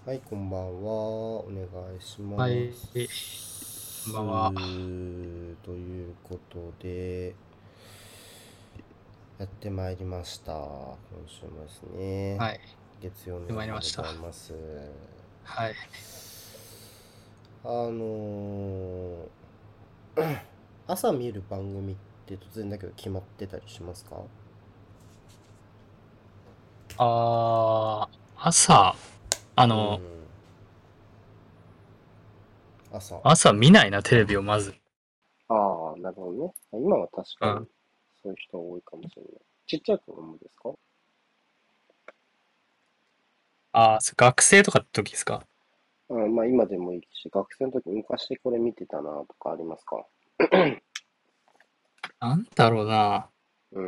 はい、こんばんは。お願いしまはい、こんす。 ばんは。 ということで、やってまいりました。今週もですね、 はい、 月曜ので夜でご参りました。 ざいます。 はい。 あの朝見る番組って突然だけど決まってたりしますか？ 朝、あうん、 の、 朝。 朝見ないな、テレビをまず。 ああ、なるほどね。今は確かにうん。 そういう人多いかもしれない。ちっちゃい頃もですか？ 学生とかって時ですか？ うん、まあ今でもいいし、学生の時昔これ見てたなとかありますか？ なんだろうな。 うん。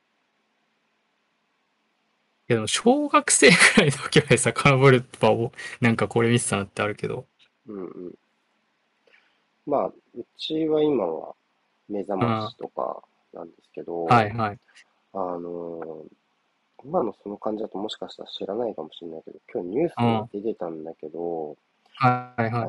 でも、小学生くらいの時まで遡れば、なんかこれ見てたなってあるけど。 うんうん。まあ、うちは今は目覚うん。はましとかなんですけど、 いはい。 あの今のその感じだともしかしたら知らないかもしれないけど、今日ニュースうん。 に出てたんだけど、 はいはい。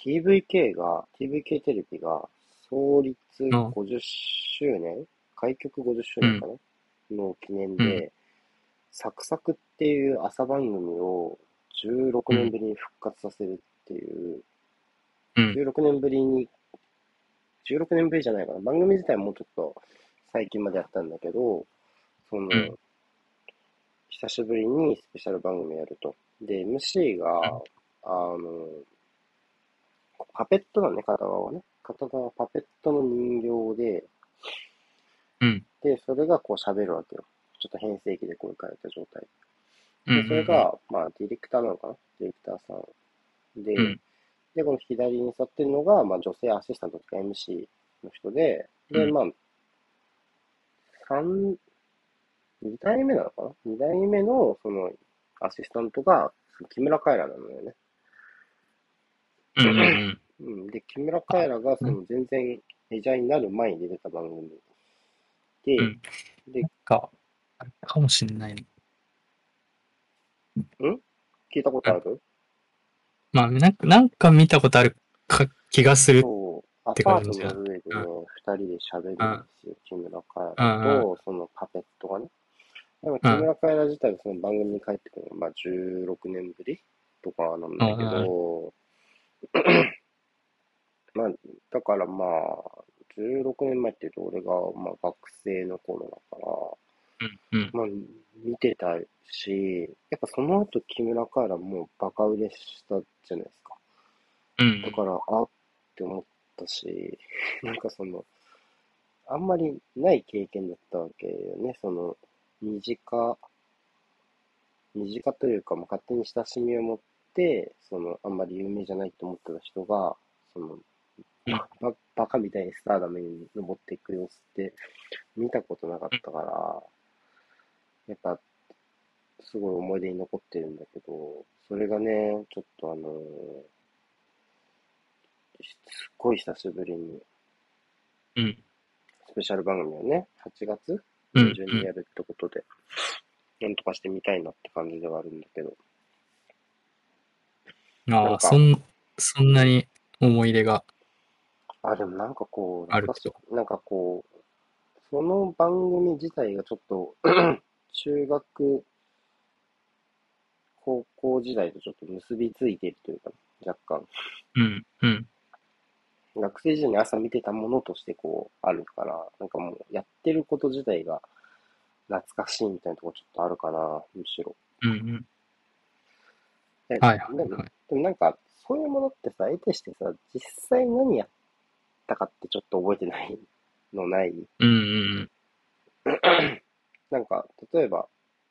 TVK テレビが創立うん。 50周年開局50周うん。 年かなの記念うん。 で、サクサクっていう朝番組を16 うん。 年ぶりに復活させるっていう、 うん。 16年ぶりに、16年ぶりじゃないかな。番組自体もうちょっと最近までやったんだけど、その、 うん。 久しぶりにスペシャル番組やると。で、MC が、あの、パペットだね、片側はね。片側はパペットの人形で、 うん。 で、それがこう喋るわけよ。ちょっと変声期で声変えた状態。 うん。うで、それん。 が、まあ、ディレクターなのかなディレクターさんで、 うん。 で、この左に座ってるのが、まあ、女性アシスタントとか MC の人で、で、 うん。 まあ、3、2代目なのかな？ 2 代目の、その、アシスタントが、木村カエラなのよね。 うん。うん。うん。 うん。で、木村カエラが、その、全然メジャーになる前に出てた番組で、 うん。 で、 なんか、あれかもしんないね。 聞いたことある？ まあ、なんか見たことある気がするっそう、アてパート感じだ。 の上でね、 うん。 二人で喋るんでうん。 すよ。木村カエラうん。 と、そのパペットがね。でもうん。 木村カエラ自体はその番組に帰ってくるのが、まあ16年ぶりとかなんうん。 だけうん。 ど、まあ、だからまあ、16年前って言うと俺がまあ学生の頃だから、 うん。 まあ見てたし、やっぱその後木村カエラもうバカ売れしたじゃないですか。 うん。 だから、あって思ったし、なんかその、あんまりない経験だったわけよね。その、身近、身近というか、まあ、勝手に親しみを持って、その、あんまり有名じゃないと思ってた人が、その、 うん。 バカみたいにスターダムに登っていく様子って見たことなかったから、やっぱ、すごい思い出に残ってるんだけど、それがね、ちょっとすっごい久しぶりに、 うん。 スペシャル番組をね、8月うん。 上旬にやるってことで、なんとかしてみたいなって感じではあるんだけど、なああ、 んか、 そんうん。 なに思い入れがでもなんかこう、懐かしあると。 い。なんかこう、その番組自体がちょっと中学、高校時代とちょっと結びついているというか、若干。 うん。うん。 学生時代に朝見てたものとしてこう、あるから、なんかもう、やってること自体が懐かしいみたいなところちょっとあるかな、むしろ。 うん。うん。 で、 はいはでも、 いはい。 でもなんか、そういうものってさ、得てしてさ、実際何やったかってちょっと覚えてないのない？ うん。 なんか、例えば、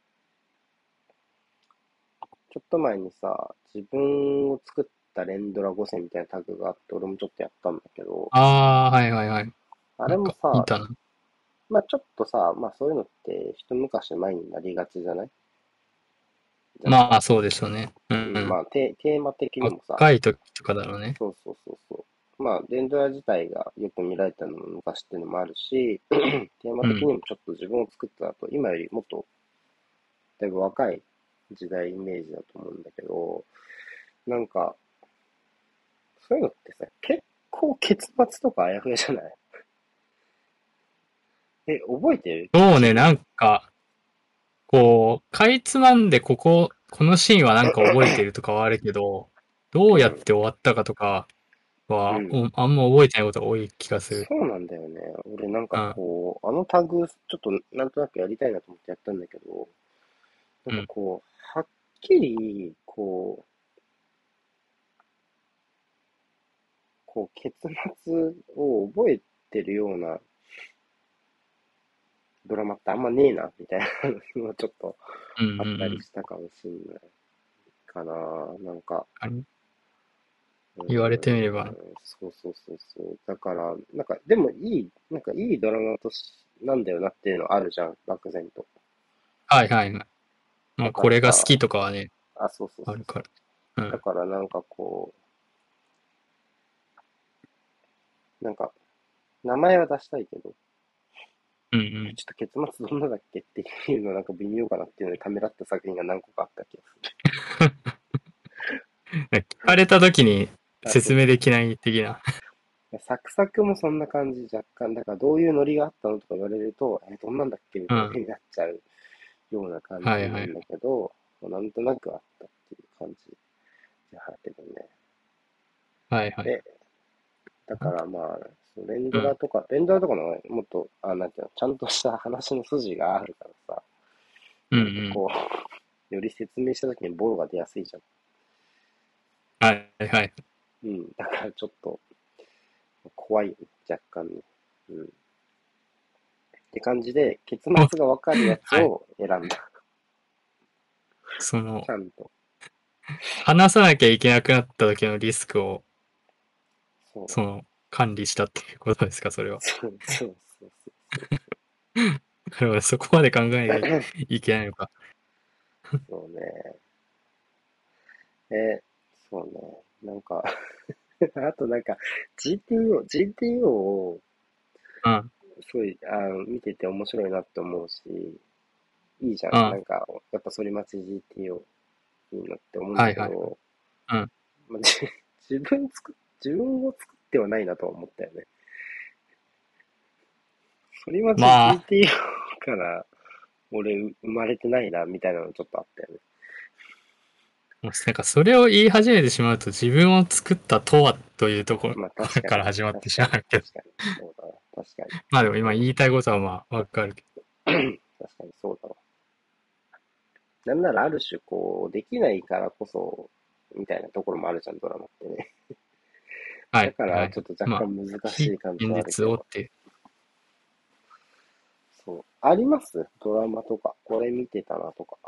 ちょっと前にさ、自分を作った連ドラ5選みたいなタグがあって、俺もちょっとやったんだけど、 ああ、はいはいはい。 あなんか、 れもさ、 いたな。 まあちょっとさ、まあそういうのって一昔前になりがちじゃない？若干。 まあ、そうでしょうね。ううん、まん。 あテーマ的にもさ、 若い時とかだろうね。 そうそうそうそう。まあ、連ドラ自体がよく見られたのも昔っていうのもあるし、テーマうん。 的にもちょっと自分を作った後、今よりもっとだいぶ若い時代イメージだと思うんだけど、 なんか、そういうのってさ、結構結末とかあやふやじゃない？覚えてるそうね、な一部？ んか、こう、かいつまんでこのシーンはなんか覚えてるとかはあるけど、どうやっうん。 て終わったかとかは、 うん。 あんま覚えてないことが多い気がする。 そうなんだよね。俺なんかうん、 こう、あのタグ、ちょっとなんとなくやりたいなと思ってやったんだけど、なんうん、 かこう、はっきり、結末を覚えてるようなドラマってあんまねえな、みたいなのがちょっとうん、うん、 あったりうん。 したかもしんないかな。なんか、 言われてみれば。 そうそうそうそう。だから、なんか、でもなんかいいドラマなんだよなっていうのあるじゃん、漠然と。 はいはいはい。まだあ、 からさ、 これが好きとかはね、 そうそうそうそう。 あるから。うだん、 からなんかなんか、名前は出したいけど、 うん、うちょっん。 と結末どんなだっけっていうのなんか微妙かなっていうのでためらった作品が何個かあった気がす聞かれた時にる。そう説明そうできない的な。 そう。サクサクもそんな感じ若干。だからどういうノリがあったのとか言われると、どんなんだっけみうん。 たいになっちゃうような感はいはい。 じなんだけど、なんとなくあったっていう感じじゃけどね。 はいはい。 で、だからまあ、 うん。 連ドラとかのもっと、なんていうの、ちゃんとした話の筋があるからさ、 うんうん。 なんかより説明した時にボロが出やすいじゃん。 はいはい。 うん。だからちょっと怖いよね、若干ね。うん。って感じで、結末がわかるやつはい。 を選んだ。 その、 ちゃんと。 話さなきゃいけなくなった時のリスクを、 そう。 管理したっていうことですか、それは。 そうそうそうそう。 なるほど、そこまで考えなきゃいけないのか。 そうね。そうね。なんかあとなんか、GTO を、 うん。 すごい、見てて面白いなって思うし、いいじゃん。なうん。 んか、やっぱ反町 GTO いいなって思うんだはいはい。 けど、 うん。 まあ、自分を作ってはないなとは思ったよね。反町まあ、 GTO から俺生まれてないな、みたいなのちょっとあったよね。 もうなんかそれを言い始めてしまうと自分を作ったとはというところまあ確かに、 から始まって確かに、 しまうけど。 確かに、そうだわ。確かに、 まあでも今そう言いたいことはまあわかるけだ。確かにそうだわ。なんならある種できないからこそ、みたいなところもあるじゃん、ドラマってね。 ど。はだからいはい。 ちょっと若まあ、 干難し非い感じ現はあるけど。 実をっていう。 そう。ありますドラマとか。これ見てたなとか。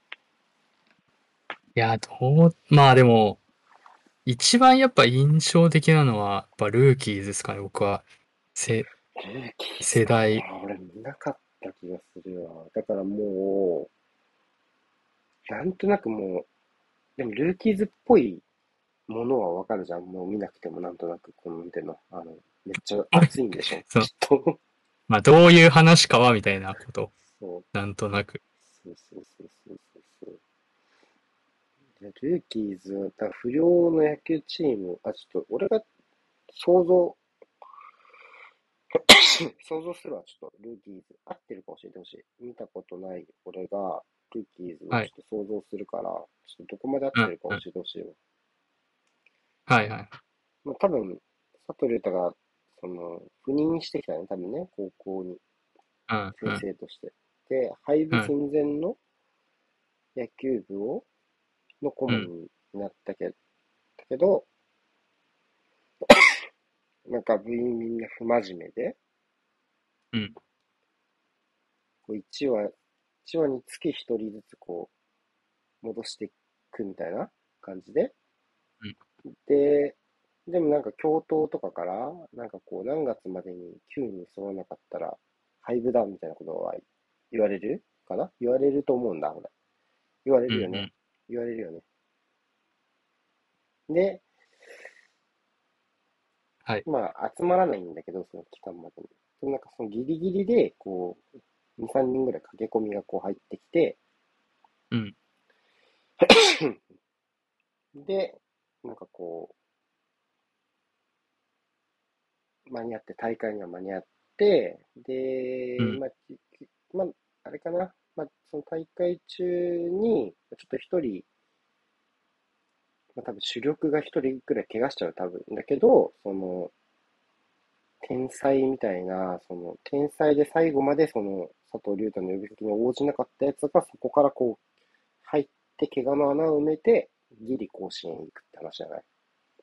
いや、まあでも、一番やっぱ印象的なのは、やっぱルーキーズですかね、僕は。せ、 ルーキーズか。 世代。 俺見なかった気がするわ。だからもう、なんとなくもう、でもルーキーズっぽいものはわかるじゃん。もう見なくてもなんとなく、なんていうの、めっちゃ熱いんでしょその、 きっと。 まあどういう話かはみたいなこと。 そう。 なんとなく。 そうそうそうそうそうでルーキーズ、だから不良の野球チーム、ちょっと俺が想像、想像するわ、ちょっとルーキーズ、合ってるか教えてほしい。見たことない俺がルーキーズをはい。 ちょっと想像するから、ちょっとどこまで合っうん、 てるか教うん。 えてほしいわ。 はいはい。 まあ多分、佐藤隆太が、赴任してきたね、多分ね、高校に、 うん、う先ん、 生として。で、廃部うん、 寸前の野球部の顧うん、 問になったけど、なんか部員みんな不真面目で、 うん、 1話、一話につき1人ずつ戻していくみたいな感じで、 うん。 で、でもなんか教頭とかから、なんか何月までに9に揃わなかったら、廃部だみたいなことは言われるかな言われると思うんだ、俺。言われうん、 るよね。 うん。 言われるよね。で、 はい。 まあ、集まらないんだけど、その期間までに。でもなんかそのギリギリで、2、3人ぐらい駆け込みが入ってきて、 うん、 で、 なんかこ間に合って、大会には間に合って、で、 うん。 まあ、あれかな、まあ、その大会中に、ちょっと一人、まあ、多分主力が一人くらい怪我しちゃう、多分。だけど、天才みたいな、天才で最後まで佐藤隆太の呼びかけに応じなかったやつが、そこからこう、入って、怪我の穴を埋めて、ギリ甲子園行くって話じゃない？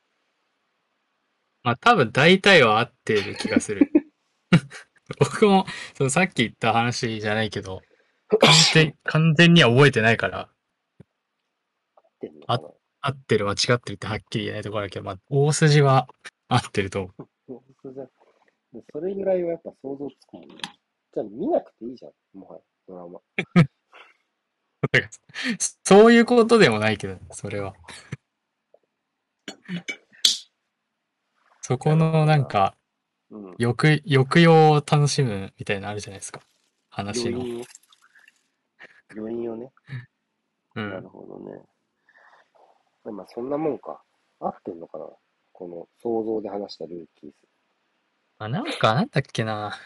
まあ多分大体は合ってる気がする。僕も、そのさっき言った話じゃないけど、完全には覚えてないから、 ってんのかあ、 な？ 合ってる間違ってるってはっきり言えないところだけど、まあ大筋は合ってると思う。 もうそれぐらいはやっぱ想像つくもんね。じゃあ見なくていいじゃん、もはや、ドラマ。 だからそういうことでもないけど、それは。そこなるほのどな。 なんか、 うん。 抑揚を楽しむみたいなのあるじゃないですか。話の。 余韻を、余韻をね。 うん。 なるほどね。まあそんなもんか。合ってんのかな、この想像で話したルーキーズ。 まあ、なんか、なんだっけな。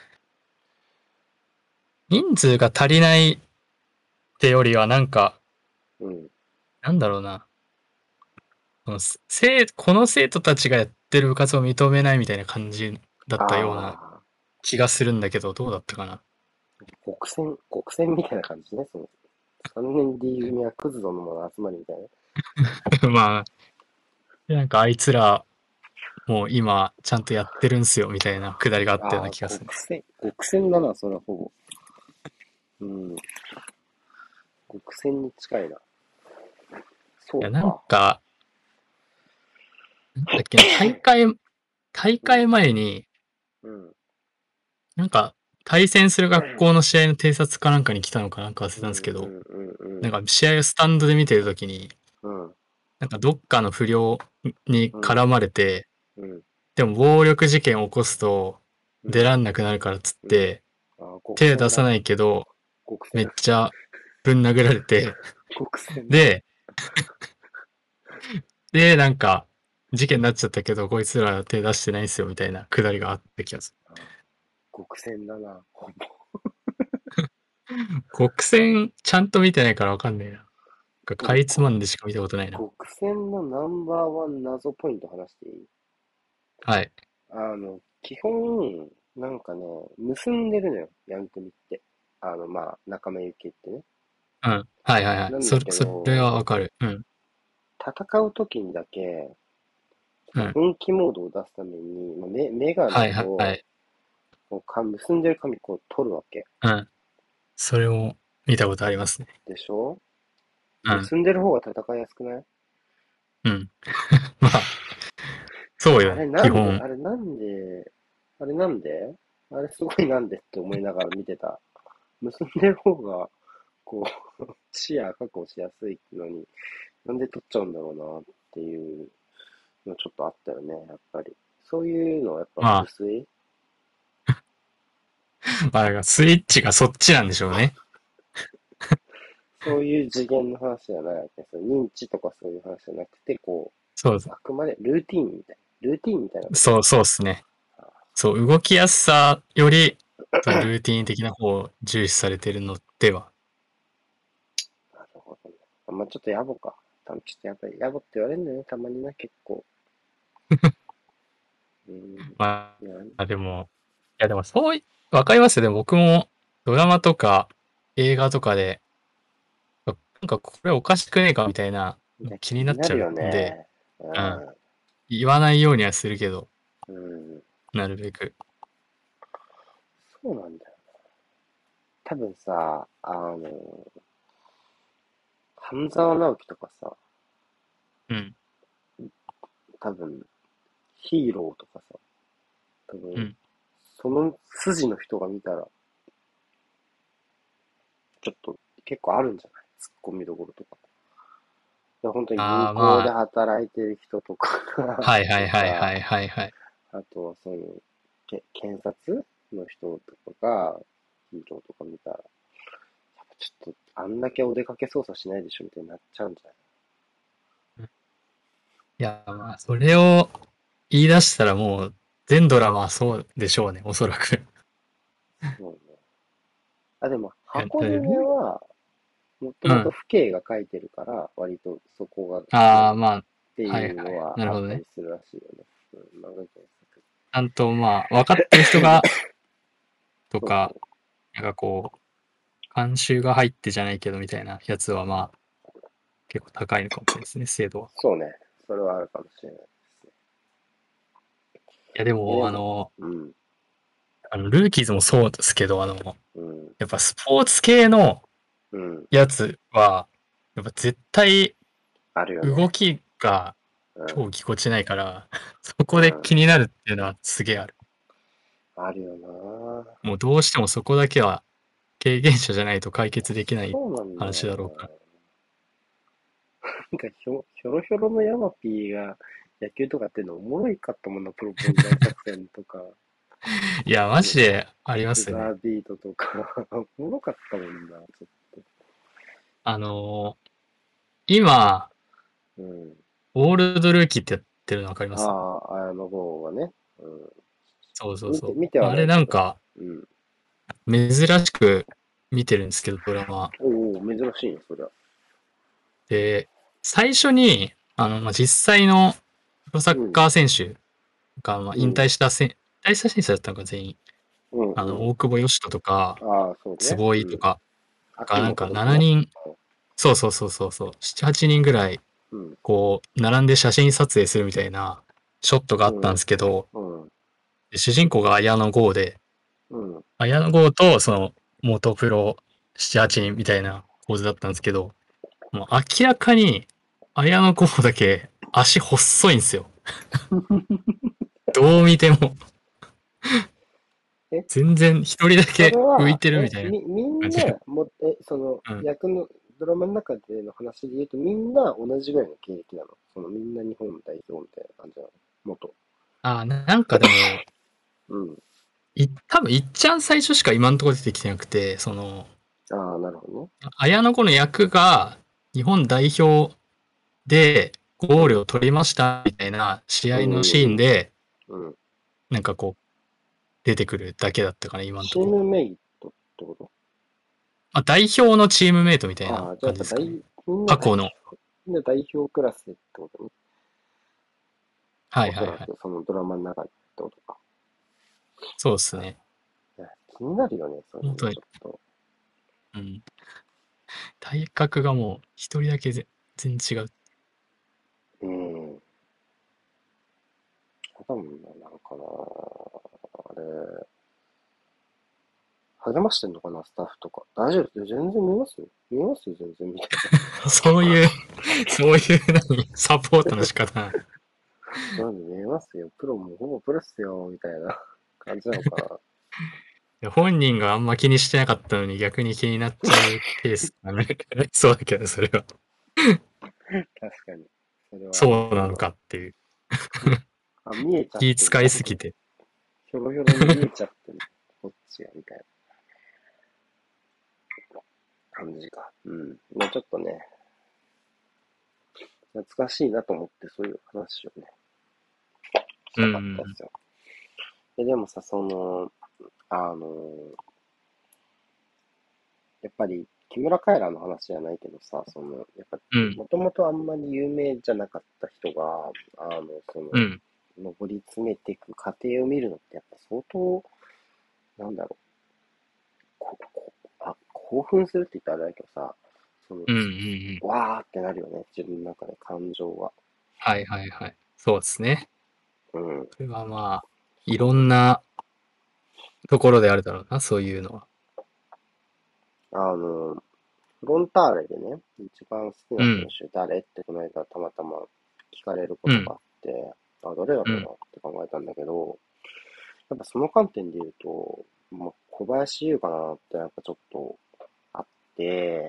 人数が足りないってよりは、なんか、 うん。 なんだろうな。この生徒たちがやってる部活を認めないみたいな感じだったようなあ気がするんだけど、どうだったかな。 国選みたいな感じね。3年 D 組はクズどのもの集まりみたいな。 まあ、でなんかあいつら、もう今、ちゃんとやってるんすよ、みたいなくだりがあったようああ、 な気がする。 国選だな、それはほぼ。うん。国選に近いな。そいや、なんうか。 か、なんだっけな、大会前に、 うん。 なんか、対戦する学校の試合の偵察かなんかに来たのかなんか忘れうんたんですけど、 うんうんなんか試合をスタンドで見てるときに、 うん。うん。 なんかどっかの不良にうん。 絡まれて、 うん。 でも暴力事件を起こすとうん。 出らんなくなるからっつっうん。 て、 ああ、国選だ。 手出さないけど、 国選。 めっちゃぶん殴られて、 国選だ。 で、なんか、事件になっちゃったけど、こいつら手出してないんすよ、みたいなくだりがあった気がす国選だな。 る。国戦、ちゃんと見てないからわかんないな。なんかか俺、 いつまんでしか見たことないな。 国選のナンバーワン謎ポイント話していい？ はい。 基本、なんかね、結んでるのよ、ヤンクミって。まあ、仲間由紀ってね。 うん。はいはいはい。 なんだけそれど、 はわかる。うん。 戦う時にだけ、 うん。 本気モードを出すために、メガネはいはいはと、 い。 結んでる髪こう取るわけ。 うん。それも見たことありますね。 でしょ？ うん。 結んでる方が戦いやすくない？ うん。まあ、そうよね。 あれなんで、 基本。 あれなんで、あれなんであれすごいなんでって思いながら見てた。結んでる方が、こう、視野確保しやすいのに、なんで取っちゃうんだろうなっていうのちょっとあったよね、やっぱり。そういうのはやっぱまあ、 薄い。 まあ、だからスイッチがそっちなんでしょうね。 そういう次元の話じゃないわけですよ。認知とかそういう話じゃなくて、 そう、 あくまでルーティンみたいなことか。 そうっすね。そう、動きやすさより、そのルーティン的な方を重視されてるのでは。 なるほどね。まあちょっと野暮か。多分ちょっとやっぱり野暮って言われるんだよね、たまにな、結構。うん。 まいや、 あ、でも、いやでもわかりますよ。でも僕もドラマとか映画とかで、なんかこれおかしくねえかみたいなの気気になっちゃうになるよんで、 ね。ううん。 ん。 言わないようにはするけど、 うん。 なるべく。 そうなんだよ。多分さ、半沢直樹とかさ、 うん。 多分、ヒーローとかさ、多分、 うん。 その筋の人が見たら、ちょっと結構あるんじゃない？ツッコミどころとか。で本当に銀ああ、 行でまあ、 働いてる人とかはいはといはいはか、 いはいはい。 あとはそういう、検察の人とかが、ヒーローとか見たら、やっぱちょっと、あんだけお出かけ捜査しないでしょみたいになっちゃうんじゃない？ いや、まあ、それを言い出したらもう、全ドラマはそうでしょうね、おそらく。 そうね。あ、でも、 いや、 箱詰めは、もともとうん。 父兄が書いてるから、割とそこがメインっああ、まあ、 てはいはい。 いうのはなるほどね。 あったりするらしいよね。うん、漫画原作。 ちゃんとまあ、分かってる人が、とか、 そうそなんかこう、監修が入ってじゃないけどみたいなやつはまあ、結構高いのかもしれないですね、精度は。いそうね。それはあるかもしれないですね。 や、でも、 でも、うん、 ルーキーズもそうですけど、 うん、 やっぱスポーツ系のうん、 やつは、やっぱ絶対あるよね。 動きがうん、 超ぎこちないから、そうこでん、 気になるっていうのはすげえある。 あるよな。 もうどうしてもそこだけは経験者じゃないと解決できないそうなんだ話だろうから。 よな。なんかひょろひょろのヤマピーが野球とかっていうのおもろいかったもんな、プロポーズ大作戦とか、 いや、マジでありますよね。 ブザービートとかおもろかったもんな、ちょっと。 あのー今、 うん。 オールドルーキーってやってるのわかりまあす？ あ、綾野剛はね。 そうそうん。 うそう。 見てはあれないけど。 なんか、 うん。 珍しく見てるんですけど、ドラマ。 おお、珍しいね、そりゃ。 で、最初に、まあ、実際のプロサッうん、 カー選手が、まあ、 うん、 引退した選手だったのか、全員。 うん、うん。 大久保嘉人とか、 ああ、そうね。 坪うん。 井とかが、なんか秋元とか 7 ね。 人、そうそうそうそうそう、7、8人ぐらい、 うん、 こう、並んで写真撮影するみたいなショットがあったんでうん、 すけど、 うん、 で主人公が綾野剛で、 うん、 綾野剛とその元プロ7、8人みたいな構図だったんですけど、もう明らかに綾野剛だけ足細いんですよ。どう見ても。 え、 全然一人だそれけ浮いは、 てるみたいなみん感じ。 な、その、 うん。 役の、ドラマの中での話で言うと、みんな同じぐらいの経歴なの。その、みんな日本代表みたいな感じなの。元。 なんかでも、 うん。 多分いっちゃん最初しか今のところ出てきてなくて、 ああ、なるほどね。 綾野剛の役が日本代表でゴールを取りましたみたいな試う合のシーンん。 で、 うん。うん。 なんかこう、出てくるだけだったかな、今のチとこ。 ームメイトってこと？ まあ、代表のチームメイトみたいなああ、じゃあやっぱ感じですかね。 みんな代過去の。 表、みんな代表クラスでってことね。 はいはいはい。 おそらく、そのドラマの中でってことか。 そうですね。 いや、気になるよね、そういうの、 本当に。 ちょっと。 うん。体格がもう一人だけ全然違う。 うん。多分ね、なんかな、あれ、励ましてんのかな、スタッフとか。大丈夫全然見ますよ。見ますよ、全然、みたいそういう、そういうサポートの仕方な。 な。なんで見えますよ。プロもほぼプロっすよ、みたいな感じなのかな。 本人があんま気にしてなかったのに逆に気になっちゃうケースがね。そうだけど、それは。 確かに。それはありそうなのそうだわ。 かっていう。 あ、見えちゃってんだ。 気使いすぎて。 ひょろひょろに見えちゃってんだ。こっちが、みたいな感じか。うん。まあちょっとね、懐かしいなと思ってそういう話をね、しうたかったでん。 すよ。でもさ、その、あの、やっぱり、木村カエラの話じゃないけどさ、その、やっぱ、 うん。 もともとあんまり有名じゃなかった人が、その、 うん。 上り詰めていく過程を見るのってやっぱ相当、なんだろう、興奮するって言ったらあれだけどさ、その、 うん。うん。うん。 わーってなるよね、自分の中で感情が。 はいはいはい。そうですね。 うん。 それはまあ、いろそんなところであるだろうな、そういうのは。 う。フロンターレでね、一番好きな選うん。 手誰ってこの間たまたま聞かれるこうん。 とがあって、あ、誰だろうなうん。 って考えたんだけど、やっぱその観点で言うと、まあ、小林優かなってやっぱちょっとあって、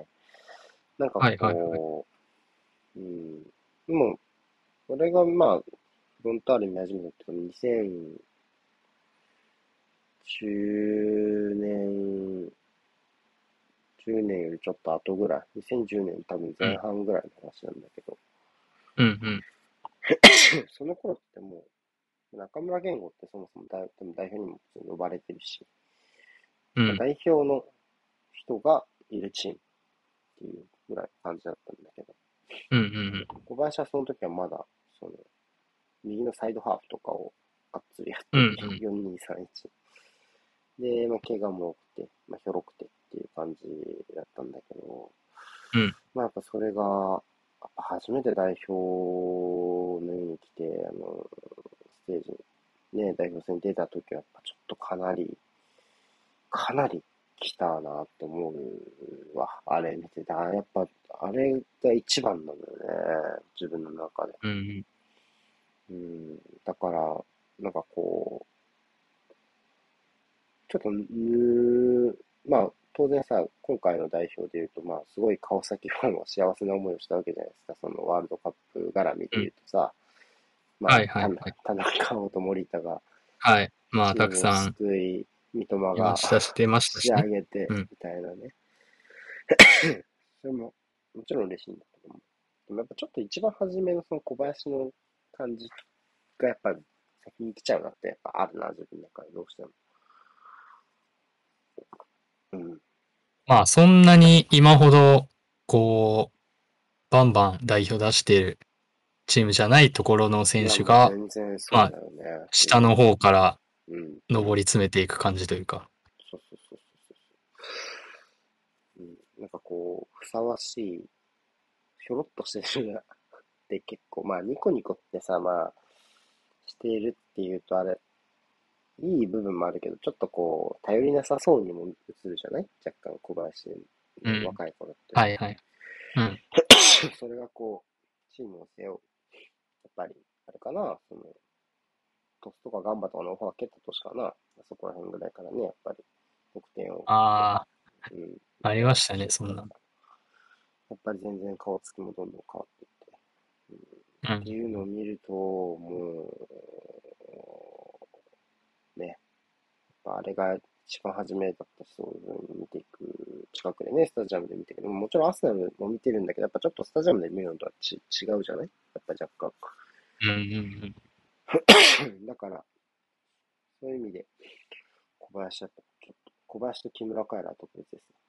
なんかはいはいはい。 こう、うん、でも、俺がまあ、フロンターレ見始めたっていうか2010年、10年よりちょっと後ぐらい、2010年多分前半ぐらいの話なんだけど、 うんうん。 その頃ってもう、中村健吾ってそもそも代表にも普通に呼ばれてるし、まあ、 うん。 代表の人がいるチームっていうぐらい感じだったんだけど、 うんうん小林はその時はまだ、その、右のサイドハーフとかをがっつりやっうん。 てて、 うんうん。 4-2-3-1。で、まあ、怪我も多くて、まあ、ひょろくてっていう感じだったんだけど、 うん。 まあ、やっぱそれが、やっぱ初めて代表のように来て、ステージにね、代表戦に出た時は、やっぱちょっとかなり来たなって思うわ。あれ見てた。やっぱ、あれが一番なんだよね。自分の中で。 うん。 うん。だから、なんかこう、ちょっとまあ、当然さ、今回の代表で言うと、まあ、すごい川崎ファンは幸せな思いをしたわけじゃないですか。そのワールドカップ絡みでうん。 言うとさ、まあ、 はいはいはい。 田中碧と森田がはい。まあ、 チームをたくさん救い、三笘がいましたし、出ました仕上しね。 げて、 うん。 みたいなね。それも、もちろん嬉しいんだけども。でもやっぱちょっと一番初めのその小林の感じがやっぱり先に来ちゃうなってやっぱあるな、自分の中でどうしても。うん。 まあ、そんなに今ほど、こう、バンバン代表出しているチームじゃないところのいや、 選手が、 もう全然まあ、 そうだよね。 下の方からうん。うん。 上り詰めていく感じというか。 そうそうそうそう。うん。なんかこう、ふさわしい、ひょろっとしてるなって結構、まあ、ニコニコってさ、まあ、しているっていうとあれ、いい部分もあるけど、ちょっとこう、頼りなさそうにも映るじゃない若干小林のうん。 若い頃って。 はいはい。うん。 それがこう、チームを背負う。やっぱり、あれかな、その、トスとかガンバとかのオファー蹴った年かな。そこら辺ぐらいからね、やっぱり、得点を取ある。うん。 あ、ありやましたね、 ってそんな。 やっぱり全然顔つきもどんどん変わっていって。うん、っうん。 ていうのを見ると、もう、ね、あれが一番初めだったし、そういう風に見ていく、近くでね、スタジアムで見てるけど、もちろんアスナルも見てるんだけど、やっぱちょっとスタジアムで見るのとは違うじゃないやっぱ若干。 うんうんうん。 だから、そういう意味で、小林だと、ちょっと、小林と木村カエラは特別ですね。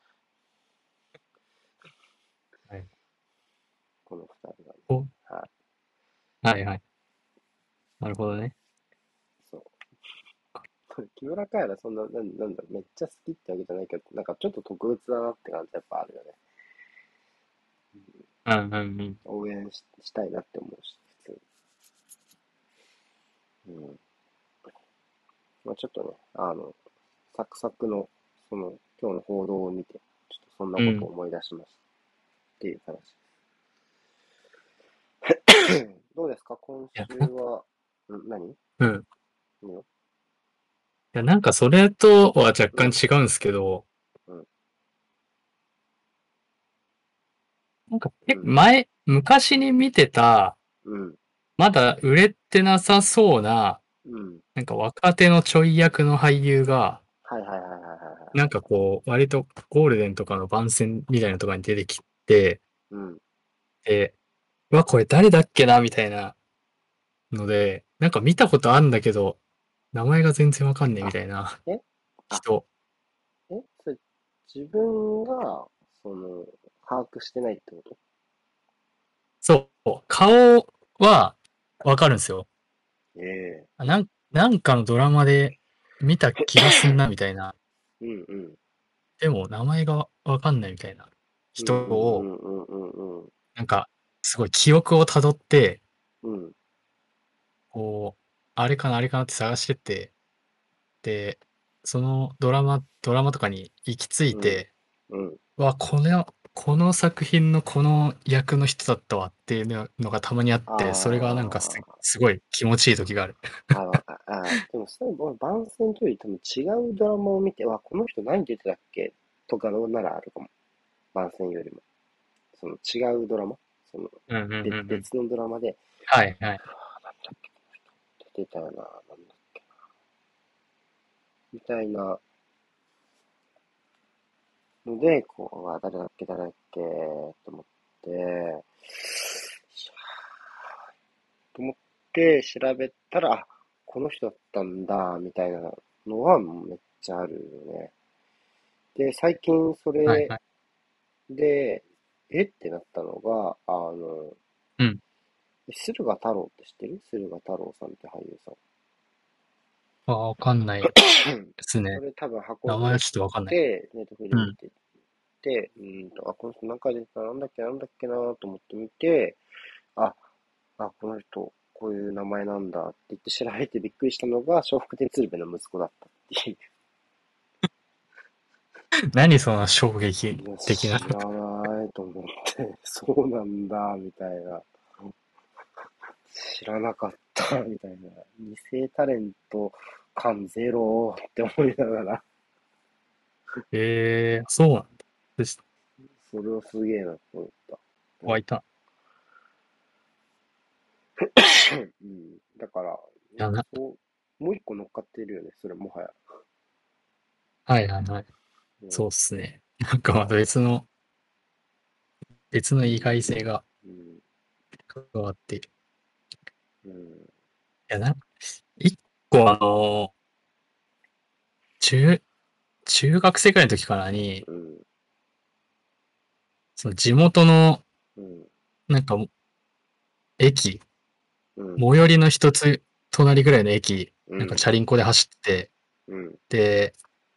はい。 この二人がね。 お、 はい。 はいはい。なるほどね。 そう。木村カエラそんな、なんだろう、めっちゃ好きってわけじゃないけど、なんかちょっと特別だなって感じやっぱあるよね。 うんうんうん。 応援したいなって思うし、普通に。うん。まあ、ちょっとね、サクサクの、その、今日の報道を見て、ちょっとそんなうん。 ことを思い出しましたっていう話。どうですか今いや、 週は、何いうん。 いよ。 いや、なんかそれとは若干うん、 違うんですけど、 うん、 なんかうん、 昔に見てた、 うん、 まだ売れてなさそうな、 うん。 なんか若手のちょい役の俳優が、 はいはいはいはいはいはい。 なんかこう、割とゴールデンとかの番宣みたいなところに出てきて、 うん。 で、うわ、これ誰だっけなみたいなので、なんか見たことあるんだけど、名前が全然わかんねえみあ、 たいなえあ、 人。 それ、自分が、その、把握してないってこと？ そう、顔はわかるんですよ。 ええなんかのドラマで見た気がすんなみたいな。 うんうん。 でも名前がわかんないみたいな人うんうんうを、 んうんうんうん。 なんか、すごい記憶をたどって、 うん。 こう、あれかなあれかなって探してって、で、そのドラマとかに行き着いうん。 て、 うん。 わ、この作品のこの役の人だったわっていうのがたまにあって、それがなんかあすごい気持ちいい時がある。 あ、でもそれ、番宣というより多分違うドラマを見て、この人何出てたっけとかのならあるかも。番宣よりも。その違うドラマその、 うんうんうんうん。 別のドラマで、 はいはい。 なんだっけ、出てたよな、なんだっけ、みたいなので、誰だっけ、と思って、 と思って調べたら、あ、この人だったんだ、みたいなのはめっちゃあるよね。で、最近それはいはい。 で、えってなったのが、 うん。 駿河太郎って知ってる？駿河太郎さんって俳優さん。 わかんないですね。 それ多分箱に載っ名前はちょっとわかんない。 て、ネットフリうん。 見てて、あ、この人何回出てた、なんだっけなと思ってみて、あ、この人、こういう名前なんだって言って調べてびっくりしたのが、笑福亭鶴瓶の息子だったっていう。 何その衝撃いや、 的な。 知らないと思って、そうなんだ、みたいな。知らなかった、みたいな。偽タレント感ゼロって思いながら、 そうなんだ。です。 それはすげえなと思った。 湧いた。 うん。だから、 いや、 そう、もう一個乗っかってるよね、それもはや。 はいはいはい。 うん。 そうっすね。なんかまた別の意外性がうん。 加わっている。いうん。 や、一個中、中学生くらいの時からに、 うん。 その地元の、 うん。 なんか、駅、 うん。 最寄りの一つ隣ぐらいの駅、なんかうん。 チャリンコで走って、 うん。 で、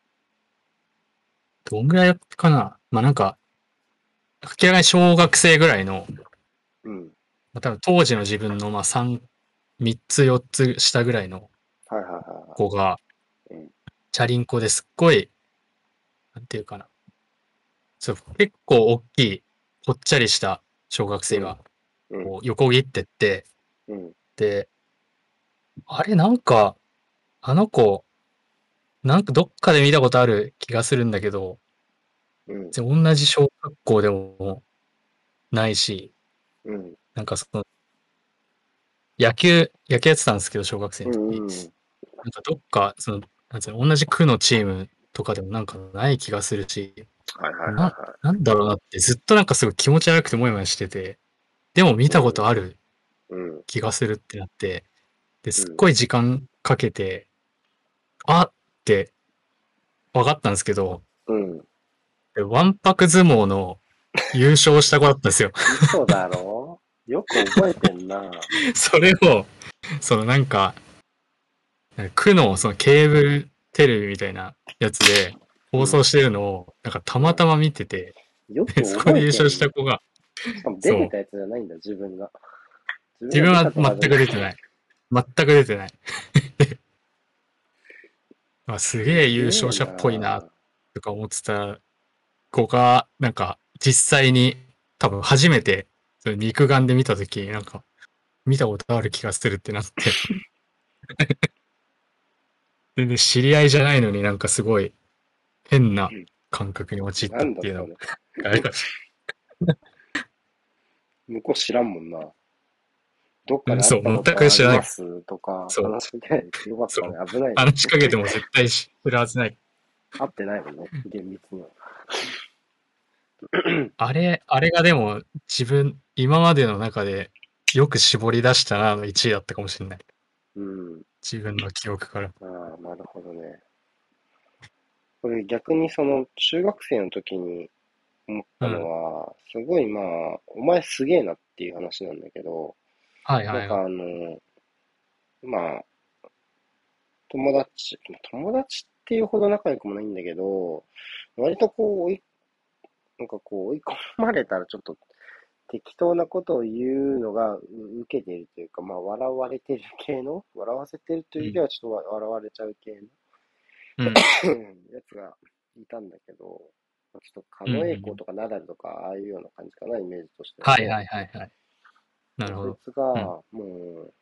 どんぐらいかな、まあなんか、明らかに小学生ぐらいの、 うん。 まあ多分当時の自分のまあ3つ4つ下ぐらいのはいはいはいは子が、 い。うん。 チャリンコですっごい、なんていうかな、そう、結構大きい、ぽっちゃりした小学うん。 生が、 うん。 こう、横切ってって、 うん。 で、あれなんか、あの子、なんかどっかで見たことある気がするんだけど、 うん。 全然同じ小学校でもないし、 うん。 なんかその、野球やってたんですけど、小学生うの時。 ん。 なんかどっか、なんつうの、同じ区のチームとかでもなんかない気がするし、 はいはいはいな、 はなんだろうなってずっとなんかすごい気持ち悪くてもやもやしてて、でも見い。 たことあるうん。うん。 気がするってなって、で、 うん。 すっごい時間かけて、あって分かったんですけど、 うん。 でわんぱく相撲の優勝した子だったんですよ。 嘘だろ？よく覚えてんな。 それを、なんか、区のそのケーブルテレビみたいなやつでうん。 放送してるのを、なんかたうん。 またま見てて、 よくでそこで優勝覚えてんね。 した子が、 しかも出てそう、 たやつじゃないんだ、自分が。自分自分はが出たとかじゃない。 全く出てない。全く出てない。あ、すげえすげ優えな勝者っぽいな、 ぁ。 とか思ってた子が、なんか、実際に多分初めて、それ肉眼で見たとき、なんか、見たことある気がするってなって、全然知り合いじゃないのになんかすごい変な感覚に陥っなんたっていうのだそれ。 がありまし向こう知らんもんな。どった。うん、 かで会っそう、全たことありく知らない。 ますとかそう、 話しかけないでよかっそう。 たね。危ないね。 話しかけても絶対知ってるはずない。 会ってないもんね。厳密には。 あれがでも今までの中でよく絞り出したなの1位だったかもしれない。 うん。 自分の記憶から。 ああ、なるほどね。これ逆にその中学生の時に思ったのうん。 は、すごいまあ、お前すげえなっていう話なんだけど、なんかはいはいはい。 まあ、友達っていうほど仲良くもないんだけど、割とこう、なんかこう、追い込まれたらちょっと適当なことを言うのが受けているというか、まあ、笑われてる系の、笑わせてるというよりうん。 はちょっと笑われちゃう系のうん。 やつがいたんだけど、まあちょっと狩うん。う野英孝ん。 とかナダルとか、ああいうような感じかな、イメージとしてはね。 はいはいはいはい。なるほど。 そいつが、 うん。 もう、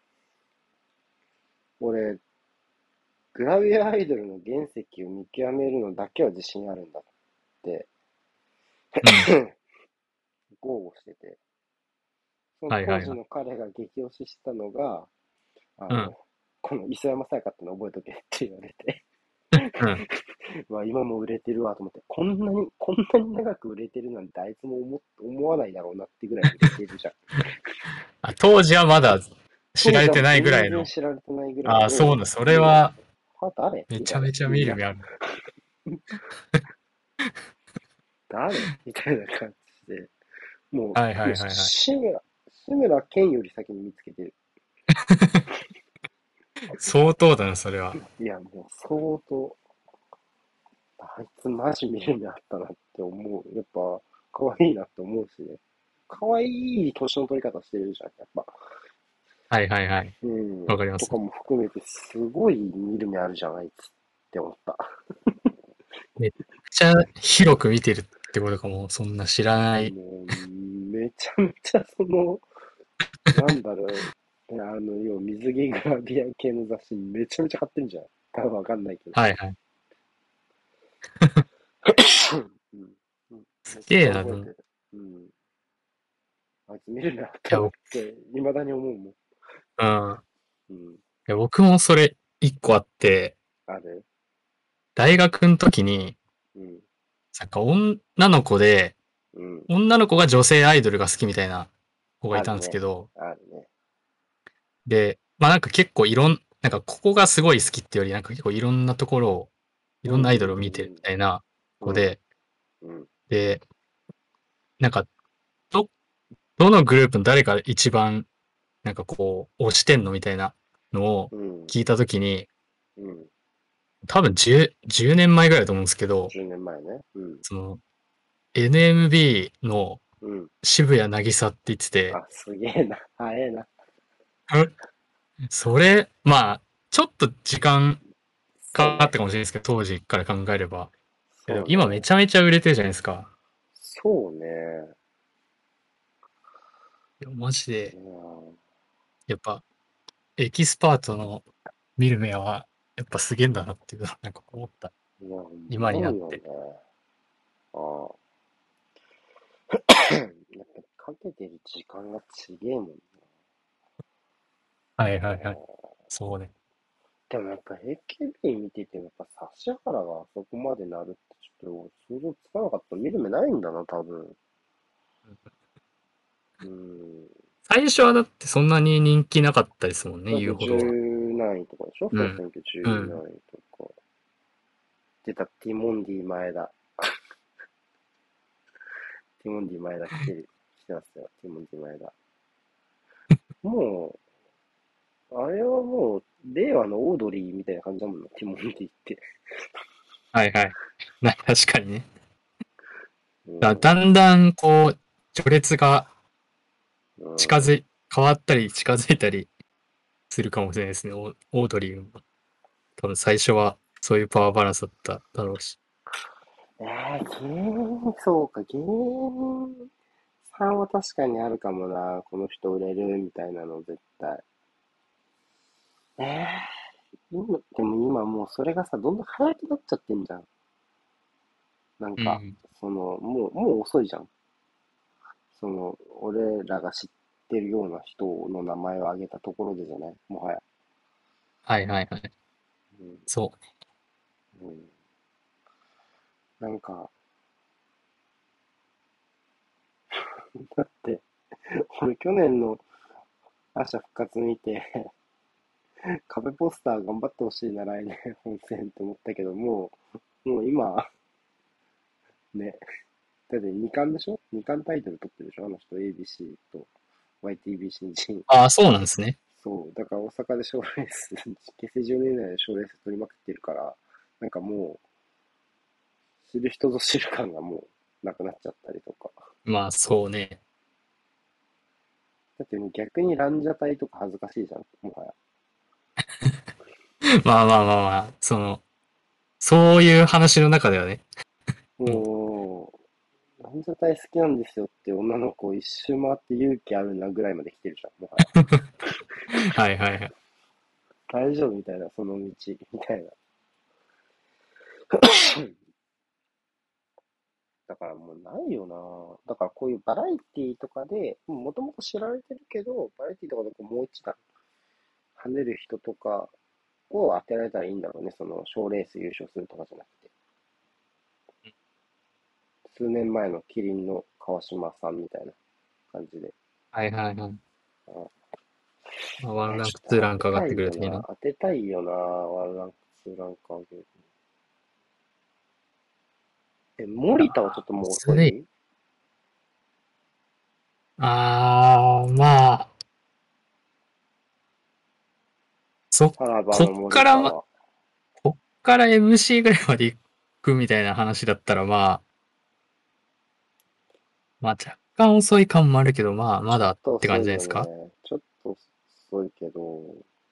俺、グラビアアイドルの原石を見極めるのだけは自信あるんだってうん。 豪語してて、その当はいはいはい。 時の彼が激推ししたのが、あうん。 の、この磯山さやかっての覚えとけって言われて、 うん。 まあ今も売れてるわと思って、こんなに長く売れてるなんてあいつも思わないだろうなってぐらい売れてるじゃん。 あ、当時はまだ知ら当時はれてないぐら全いの。 然知られてないぐらい、 ああ、 うん。 そうだ、それもう、 は、 誰みたいな。 めちゃめちゃみんな、 見る目ある。 誰みたいな感じで。もはいはう、 いはいはい。 志村けんより先に見つけてる。 相当だな、それは。 いや、もう相当、あいつマジ見る目あったなって思う。やっぱ、可愛いなって思うしね。可愛い年の取り方してるじゃん、やっぱ。 はいはいはい。 うん。 わかります。 とかも含めて、すごい見る目あるじゃん、あいつって思った。 めっちゃ広く見てるってことかも、そんな知らない。 もう、めちゃめちゃなんだろう。要は水着グラビア系の雑誌めちゃめちゃ買ってんじゃん。多分わかんないけど。 はいはい。 うん。うん。 すめっちげえな、いゃ覚えてる。うん。あいつ見る目あったや、 なって、未だに思うもん。 うん。 うん。 いや、僕もそれ一個あって、 ある。 大学の時に、 うん。 なんか女の子で、 うん。 女の子が女性アイドルが好きみたいな子がいたんですけあるね。 ど、 あるね。 で、まあなんか結構なんかここがすごい好きってより、なんか結構いろんなところを、いうんうろんなアイドルを見てるみたいなんうん。 子で、 うん。うん。 で、なんか、ど、どのグループの誰が一番、なんかこう、推してんのみたいなのをうん。 聞いたときに、 うん。 多分10年前ぐらいだと思うんですけど、 10年前ね。うん。 その、NMB のうん。 渋谷渚って言ってて、 あ、すげえな。早えな。 それ、まあ、ちょっと時間かかっそうね。 たかもしれないですけど、当時から考えれば。いやでもそうね。 今めちゃめちゃ売れてるじゃないですか。 そうね。 いやマジで、 いやー、 やっぱ、エキスパートの見る目は、やっぱすげえんだなっていうのは、なんか思った。 いや、 今にな思うよね。 って。 ああ。やっぱかけてる時間がちげえもんな。 はいはいはい。 ああ。 そうね。 でもやっぱ AKB 見ててもやっぱ指原があそこまでなるってちょっと想像つかなかった。見る目ないんだな、多分。うん。 最初はだってそんなに人気なかったですもんね、 だって言うほどは。 10何位とかでしょ、 うん。 総選挙10 うん。 何位とか。出たティモンディ前田。ティモンディ前田来てますよ、ティモンディ前田。もあれはもう、令和のオードリーみたいな感じだもんな、ティモンディって。 はいはい。確かにね。 うん、 だんだん、こう、序列がうん。 変わったり近づいたりするかもしれないですね。オードリーも。多分最初はそういうパワーバランスだっただろうし。 芸人、そうか、芸人さんは確かにあるかもな、この人売れるみたいなの絶対。でも今もうそれがさ、どんどん早くなっちゃってんじゃん。なんか、 うん。 もう遅いじゃん。俺らが知ってるような人の名前を挙げたところでじゃないもはや。 はいはいはい。 うん、 そう。 うん。なんか、だって、俺去年の敗者復活見て、壁ポスター頑張ってほしいな、来年本戦って思ったけど、もう今、ね、だって2冠でしょ？ 2 冠タイトル取ってるでしょあの人、ABC と YTB 新人。 ああ、そうなんですね。 そう、だから大阪で賞レース、結成10年以内で賞レース取りまくってるから、なんかもう、知る人ぞ知る感がもう、なくなっちゃったりとか。 まあそうね。 だってもう逆にランジャタイとか恥ずかしいじゃん、もはや。 まあまあまあまあ、そういう話の中ではね。ももう、ランジャタイ好きなんですよって女の子一周回って勇気あるなぐらいまで来てるじゃん、もはや。 う、はいはいはい。 大丈夫みたいな、その道、みたいな。だからもうないよな。だからこういうバラエティとかで、もともと知られてるけど、バラエティとかでこうもう一段跳ねる人とかを当てられたらいいんだろうね。その賞レース優勝するとかじゃなくて。数年前のキリンの川島さんみたいな感じで。 はいはいはい。 あまあ、ワンランク、 ちょっとツーランク上がってくる的な。 当てたいよな、ワンランク、ツーランク上げる。 いや森田はちょっとー、むもう遅ずい。 い？ まあ、こっさらばの森からま、 田は。 こっから MC ぐらいまで行くみたいな話だったら、まあ若干遅い感もあるけど、まあまだっちょっとて感遅いよじじゃないですか。 ね。ちょっと遅いけど。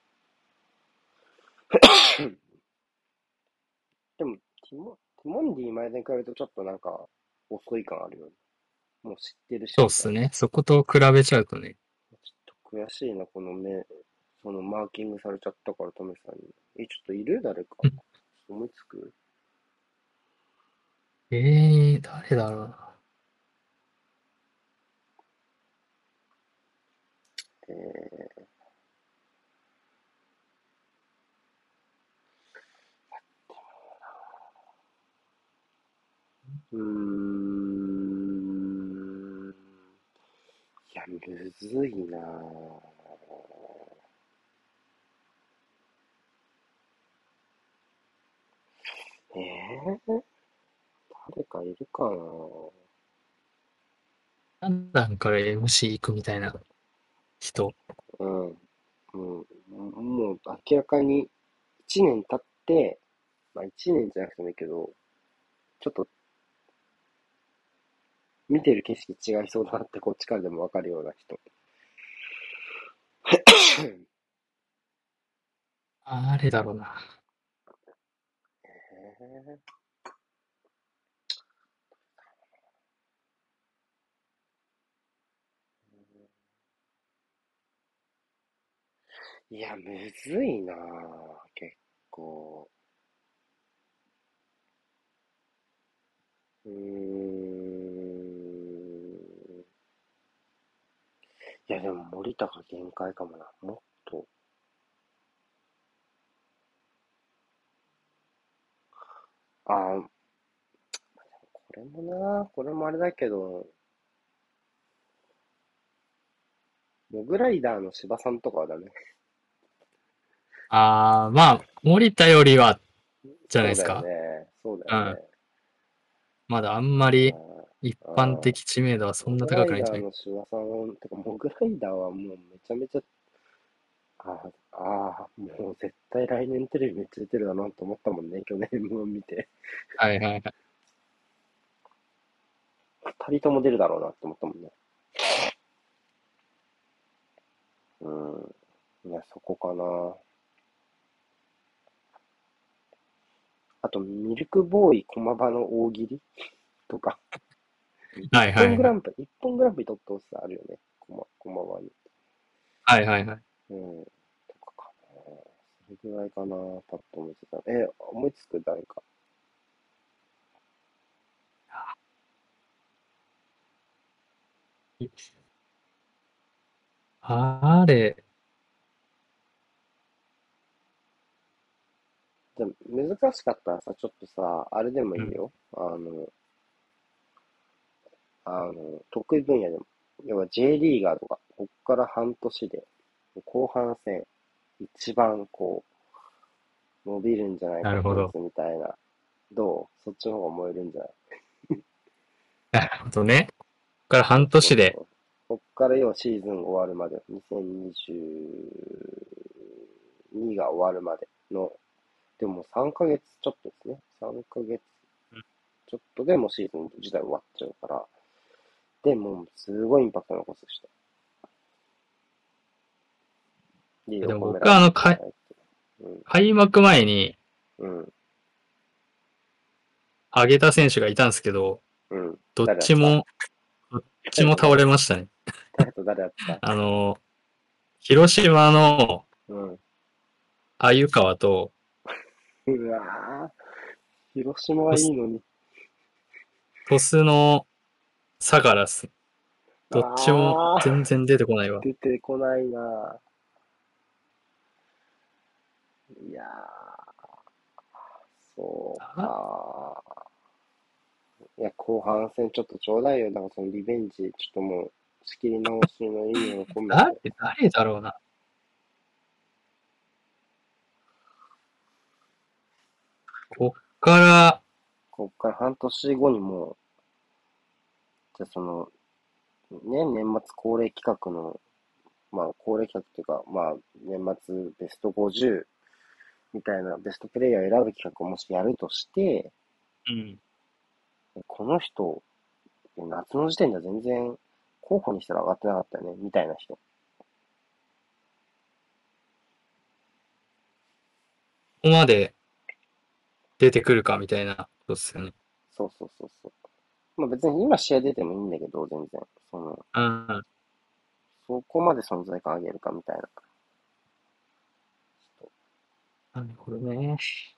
でも、ティモンディ前に比べるとちょっとなんか遅い感あるよね。もう知ってるし、みたいな。 そうっすね。そこと比べちゃうとね。 ちょっと悔しいな、この目。そのマーキングされちゃったから、トメさんに。ちょっといる誰か。思いつく？ 誰だろうな。 えうーん。いや、むずいなぁ。ー、誰かいるかな？ 何段から MC 行くみたいな人。 うん。もう明らかに1年経って、まあ1年じゃなくてもいいけど、ちょっと見てる景色違いそうだなってこっちからでもわかるような人。 誰だろうな。 えいや、むずいなぁ、結構。うーん。いや、でも森田が限界かもな。もっと。ああ、これもあれだけど、モグライダーの芝さんとかはダメ？ まあ、森田よりは、じゃないそうだよですか。 ね。そうだよね。 うん。まだあんまあり一あ、 般ああ。 的知名度はそんなモグラ高くないんじゃない？ イダーの芝さん、てか、モグライダーはもうめちゃめちゃ、もう絶対来年テレビめっちゃ出てるだなと思ったもんね、去年も見て。 はいはいはい。 二人とも出るだろうなって思ったもんね。うん。いや、そこかな。あと、ミルクボーイ駒場の大喜利とか、一はいはいはい。 本グランプリ、一本グランプリ取ってほしさあるよね、駒場に。 はいはいはい。 うん。とかかな。それぐらいかな、パッと思いついた。思いつく誰か。 あれ、 じゃあ、難しかったらさ、ちょっとさ、あれでもうん。 いいよ。得意分野でも。要は J リーガーとか、こっから半年で、後半戦、一番こう、伸びるんじゃないか、 なるほど。 こいつみたいな。どう？そっちの方が燃えるんじゃない？ なるほどね。ここから半年で。 そうそう。こっから要はシーズン終わるまで、2022が終わるまでの、でも3ヶ月ちょっとですね。3ヶ月ちょっとでもうシーズン自体終わっちゃうから。で、もうすごいインパクト残す人。いいよ、 でも褒められ僕はてないって。うん。 開幕前にうん。 上げた選手がいたんですけど、 うん。 どっ誰だった？ ちも、どっちも倒誰と誰？ れましたね。 誰と誰だった？ あの、広島のうん。 鮎川と、 うわぁ。広島はいい鳥栖のに。 鳥栖の相良っす。どっちもああ、 全然出てこないわ。 出てこないな。いやー、そうあ、 か。いや、後半戦ちょっとちょうだいよ。だからそのリベンジ、ちょっともう、仕切り直しの意味を込めて。 誰だろうな。 こっからこっから半年後にもう、じゃあ年末恒例企画の、まあ、恒例企画っていうか、まあ、年末ベスト50みたいなベストプレイヤーを選ぶ企画をもしやるとして、 うん。 この人、夏の時点では全然候補にしたら上がってなかったよね、みたいな人。 ここまで出てくるかみたいなことですよね。 そうそうそうそう。まあ別に今試合出てもいいんだけど、全然。 うん。 そこまで存在感上げるかみたいな人。 なるほどね。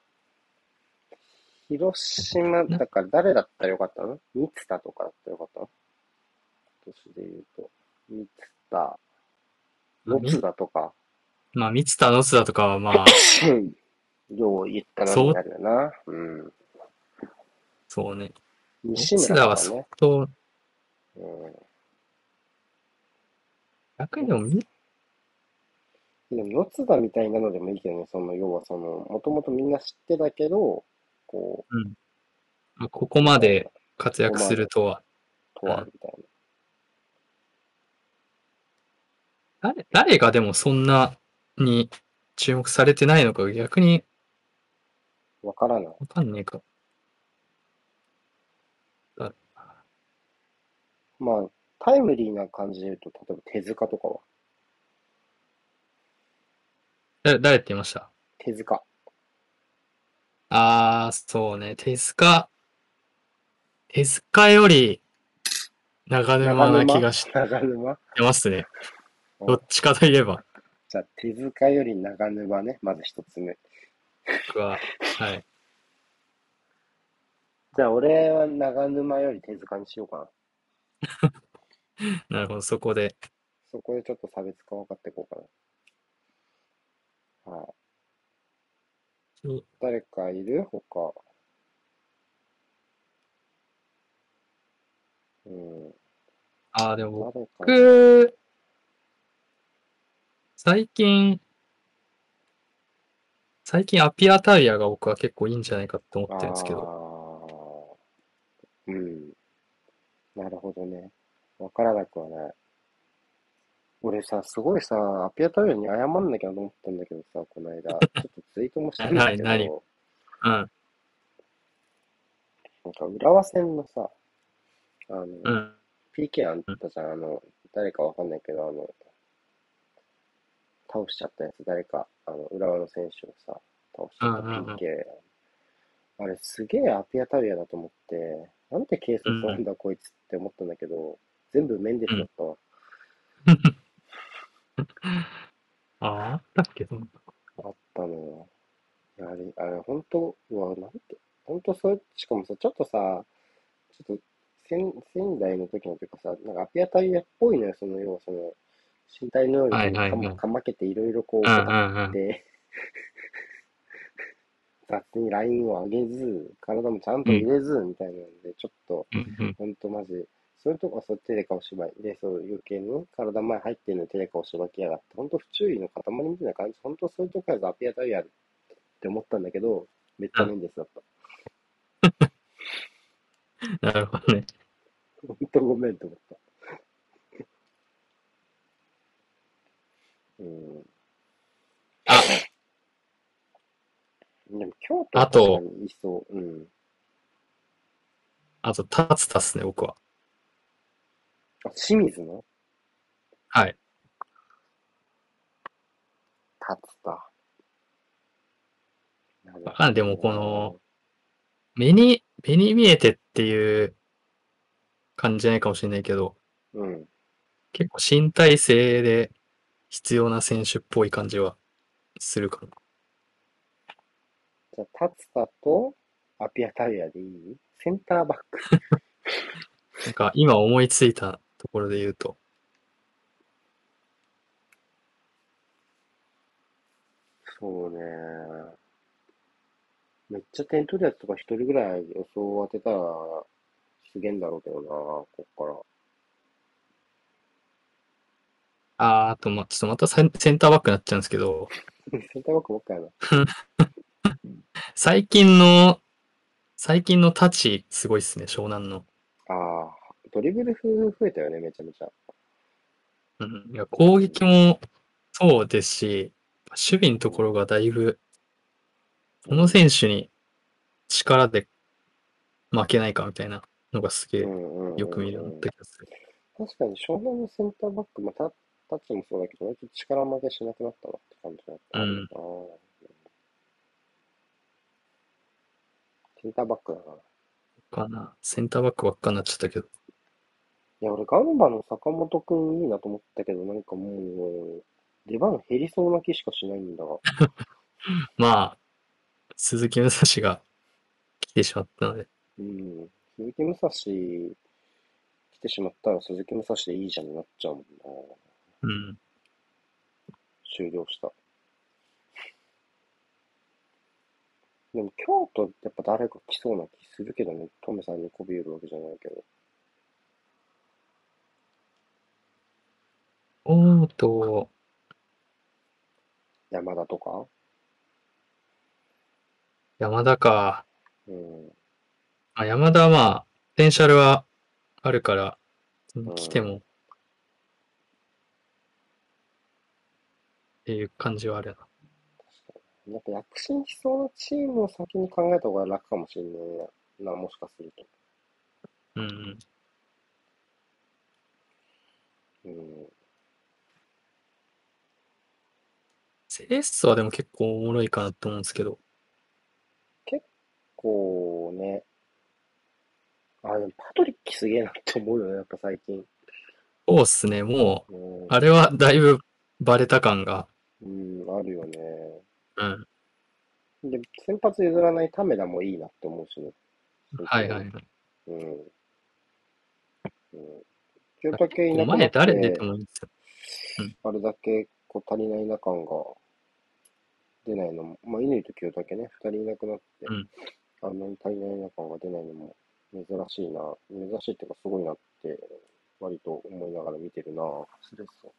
広島、 な、 だから誰だったらよかったの？三田とかだったらよかったの？今年で言うと。三田、 まあ、 野津田とか。 まあ、三田の津田とかはまあ、 よう言ったらにそう、 なるよな。うん。 そうね。 西津田は相村とかね。 当、 うん。 逆にでもでも、野津田みたいなのでもいいけどね、要はもともとみんな知ってたけど、こうん。まあここう、みたいな。 まで活躍すここまでるとは。 とは、 うん。 みたいな。 誰がでもそんなに注目されてないのか逆にわからない。 わかんねえか。だまあ、タイムリーな感じで言うと、例えば手塚とかは。 誰って言いました？ 手塚。 ああ、そうね。手塚より長沼な気長沼がし長沼。 てますね。どお、 っちかといえば、 じゃあ、手塚より長沼ね。まず一つ目。 僕は。はい。 じゃあ、俺は長沼より手塚にしようかな。 なるほど、そこで。 そこでちょっと差別化分かっていこうかな。はい。誰かいる他？うん。 ああ、でも誰かな？ 僕、最近、最近アピアタイヤが僕は結構いいんじゃないかって思ってるんですけど。 あー、うん。なるほどね。わからなくはない。俺さ、すごいさ、アピアタウヤに謝んなきゃと思ったんだけどさ、この間。ちょっとツイートもしたんだ何？ けど、 うん、 なんか浦和戦のさ、あの、 うん、 PK あっうん、 たじゃん。誰かわかんないけど、倒しちゃったやつ、誰か、浦和の選手をさ、倒しちうん、 ゃったうん、 PK。あれすげえアピアタウヤだと思って、なんて軽率うん、 なんだこいつって思ったんだけど、全部メンデうん。 スだったわ。 あったっけそんな。 あったのよ。あれ、本当、なんて、本当そう、しかもさ、ちょっとさ、ちょっと、仙台の時のというかさ、なんかアピアタイヤっぽいのよ、要は身体能力はいにはいはい。 かまけていろいろこう、 うん怠っうんうん。 て、雑にラインを上げず、体もちゃんうんと入れず、みたいなので、ちょっと、 うんうん。 ほんとマジ、そういうとこはそう手で顔芝居。で、そう余計に体前入ってるのに手で顔しばきやがって、ほんと不注意の塊みたいな感じ。ほんとそういうとこやアピアタイヤって思ったんだけど、めっちゃメンデスだった。 なるほどね。 ほんとごめんと思った。うん。 あ、 でも京都はあと、 確かにいそう。うん。 あと、タツタっすね、僕は。 あ、清水のはい。 立田。なるほわかんない。でも、この、 ど目に見えてっていう感じじゃないかもしれないけど、 な。うん。 結構身体性で必要な選手っぽい感じはするかな。 じゃあ、立田とアピアタイヤでいい？センターバック。 なんか、今思いついたところで言うと、 そうね。めっちゃ点取るやつとか一人ぐらい予想を当てたらすげえんだろうけどな、こっから。 あと、ちょっとまたセンターバックになっちゃうんですけど、 センターバックばっかやな。 最近のタッチ、すごいっすね、湘南の。 ああ、ドリブル増えたよね、めちゃめちゃ。 うん。いや、 う攻撃もそうですし、守備のところん、 がだいぶ、このうん、 選手に力で負けないかみたいなのがすげえうん、うん、 よく見るようになうん、うん。 った気がする。 確かに湘南のセンターバック、タッチもそうだけど、割と力負けしなくなったなって感じがやっぱあるうん。 よな。センターバックだから。 かな。センターバックばっかになっちゃったけど。 いや、俺、ガンバの坂本くんいいなと思ったけど、なんかもう、出番減りそうな気しかしないんだが。 まあ、鈴木武蔵が来てしまったので。 うん。鈴木武蔵来てしまったら鈴木武蔵でいいじゃんになっちゃうもんな。 うん。 終了した。でも京都ってやっぱ誰か来そうな気するけどね。トメさんに媚び売るわけじゃないけど。 と、 山田とか。 山田か。 うん。 あ、山田はまあ、ポテンシャルはあるから、 うん。 来てもっていう感じはあるなんか躍進しそうなチームを先に考えた方が楽かもしれないな、もしかすると。 な。うん。 うん。 セレッソはでも結構おもろいかなと思うんですけど。 結構ね、でもパトリックすげえなって思うよね、やっぱ最近。 そうっすね、もう、 うん。 あれはだいぶバレた感が。 うん、あるよね。 うん。 で、先発譲らないためだもいいなって思うしね、シンプルに。 はいはいはい。 うん。うん。清武い結構なくな前誰出てって、 もいいんですよ。うん。 あれだけこう足りないな感が出ないのも、まあ、乾と清武ね、二人いなくなって、 うん。 あんなに足りないな感が出ないのも珍しいな、珍しいっていうかすごいなって、割と思いながら見てるな、スレッソ。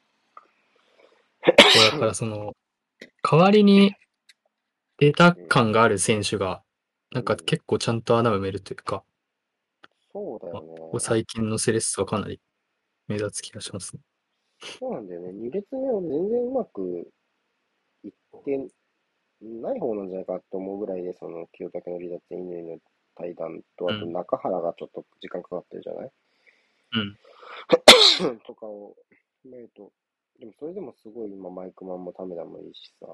こうだからその、代わりに出たうん、 感がある選手が、なんかうん。 結構ちゃんと穴埋めるというか、 そうだまあ、ここよね。 最近のセレッソはかなり目立つ気がしますね。 そうなんだよね。2列目は全然うまくいってない方なんじゃないかって思うぐらいで、その清武の離脱、乾の対談と、あとうん。 中原がちょっと時間かかってるじゃないうん。 とかを見ると、でもそれでもすごい今マイクマンもタメダもいいしさ、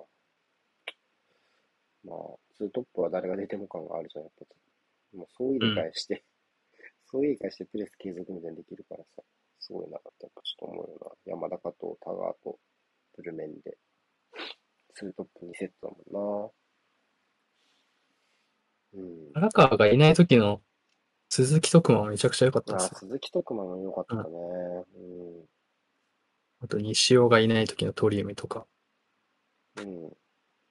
まあ、ツートップは誰が出ても感があるじゃん、やっぱ。もう総入うん。 れ替えして、総入れ替えしてプレス継続みたいにできるからさ、すごいなってやっぱちょっと思うよな。山中と田川とブルメンで、ツートップ2セットだもんな。うん。 荒川がいない時の鈴木徳馬はめちゃくちゃ良かったんですよ。 鈴木徳馬も良かっうん。 たね。 あと西尾がいない時の鳥海とか。 うん。うん。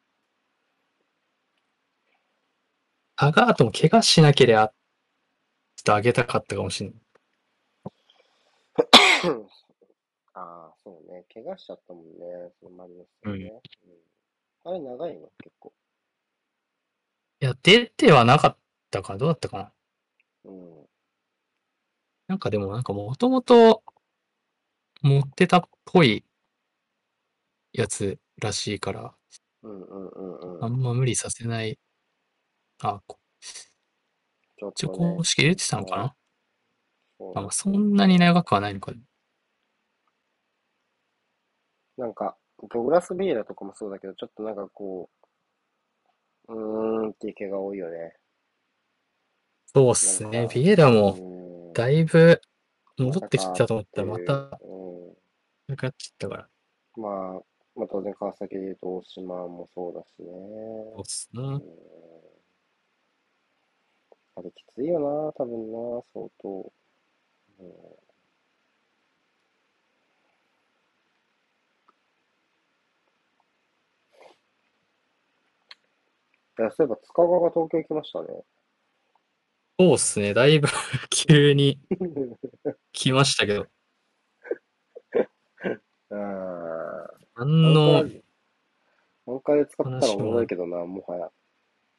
タガートも怪我しなければ、ちょっと上げたかったかもしれない。 そうね。怪我しちゃったもんね。そのマリノスうん。い戦ね。うん。あれ長いの結構。 や、出てはなかったかな。どうだったかな。 うん。 なんかでもなんかもともと持ってたっぽいやつらしいから、 うんうんうんうん。 あんま無理させない。あ、 ちょっ一応とね、 公式入れてたのかはい。 な。あ、まあ、 そうそそうそんなに長くはないのか。 う。なんか、ドグラス・ビエラとかもそうだけど、ちょっとなんかこっていう毛が多いよね。 そうっすね。 なんか、 ビエラもだいぶ戻ってきまたかったと思ったらまていう。 たなくなっちゃったから。 まあ当然川崎で言うと大島もそうだしね。 そうっすね。 あれきついよな、多分な、相当。そういえば塚川が東京行きましたね。 そうっすね。だいぶ急に来ましたけど。 うん。アンカ何のー、アンカーで使ったらおもろい話もない。 けどな、もはや。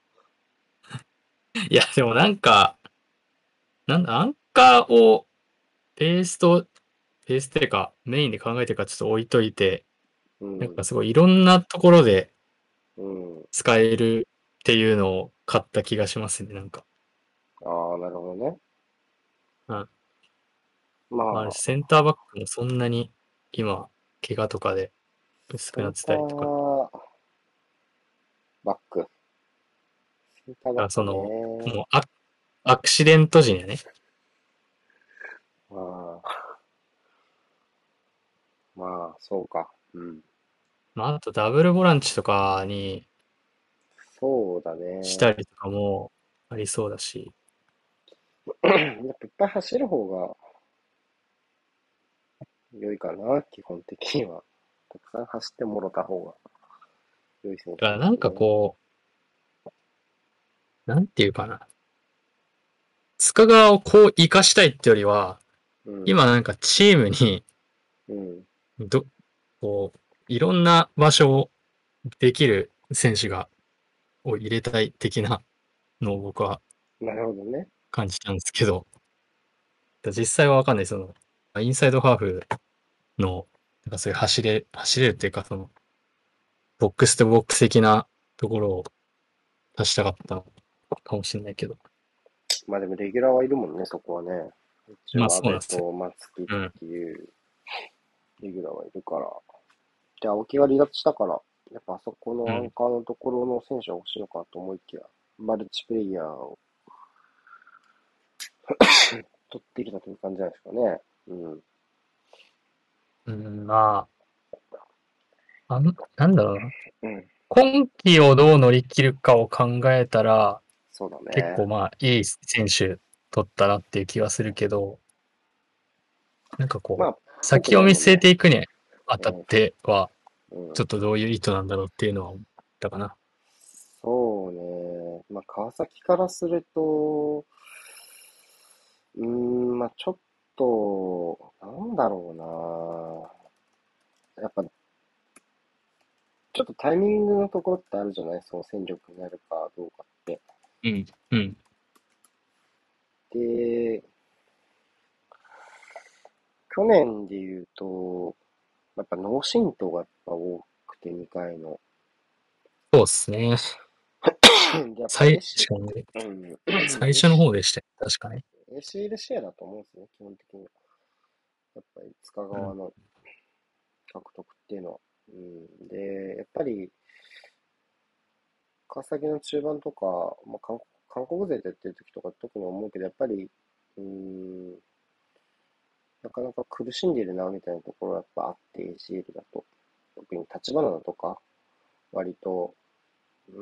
いや、でもなんか、なんだ、アンカーをベースと、ベースっていうか、メインで考えてるからちょっと置いといて、 うん、 なんかすごいいろんなところでうん。 使えるっていうのを買った気がしますね、なんか。 ああ、なるほどね。 うん。 ままあ、 あ、 センターバックもそんなに今、怪我とかで薄くなってセンタたりとか、だーバック。センターバックからその、 ね。 もうアクシデント時にはね、 まあ、まあ、そうか。うん。 まあ、あとダブルボランチとかにそうだね。 したりとかもありそうだし、 やっぱいっぱい走る方が良いかな、基本的には。たくさん走ってもろた方が良い選手でだからなんかすね。 こう、なんていうかな。塚川をこう活かしたいってよりは、 うん、 今なんかチームに、 うん。 ど、こう、いろんな場所をできる選手を入れたい的なのを僕はなるほどね。 感じたんですけど、実際はわかんない。その、インサイドハーフの、なんかそういう走れるっていうか、その、ボックスとボックス的なところを出したかったかもしれないけど。 まあでもレギュラーはいるもんね、そこはね。一まあ応、阿部そうなんですよ。 と松木っうん。 ていうレギュラーはいるから。で、青木が離脱したから、やっぱあそこのアンうん。 カーのところの選手は欲しいのかと思いきや、マルチプレイヤーを取ってきたという感じじゃないですかね。うん。 うん、まあ、なんだろうな。 うん。 今季をどう乗り切るかを考えたら、 そうだね。 結構まあ、いい選手取ったなっていう気はするけど、なんかこう、 まあ、国先を見据え内もね、 ていくにあたっうん、 ては、 うん。 ちょっとどういう意図なんだろうっていうのは思ったかな。 そうね。まあ、川崎からすると、まあ、ちょっと、なんだろうな。やっぱ、ちょっとタイミングのところってあるじゃない、その戦力になるかどうかって。 うん、うん。 で、去年で言うと、やっぱ脳震盪がやっぱ多くて2回の。 そうですね。 で、やっぱし AC、 かもね、 うん、 最初の AC、 方でしたよ。確かに。 ACL シェアだと思うんですね、基本的には。やっぱり塚うん。 川の獲得っていうのは。うん、で、やっぱり川崎の中盤とか、まあ、韓国勢でやってる時とか特に思うけど、やっぱり、なかなか苦しんでいるなみたいなところはやっぱあって、ACL だと。特に立花とか、割と、うん、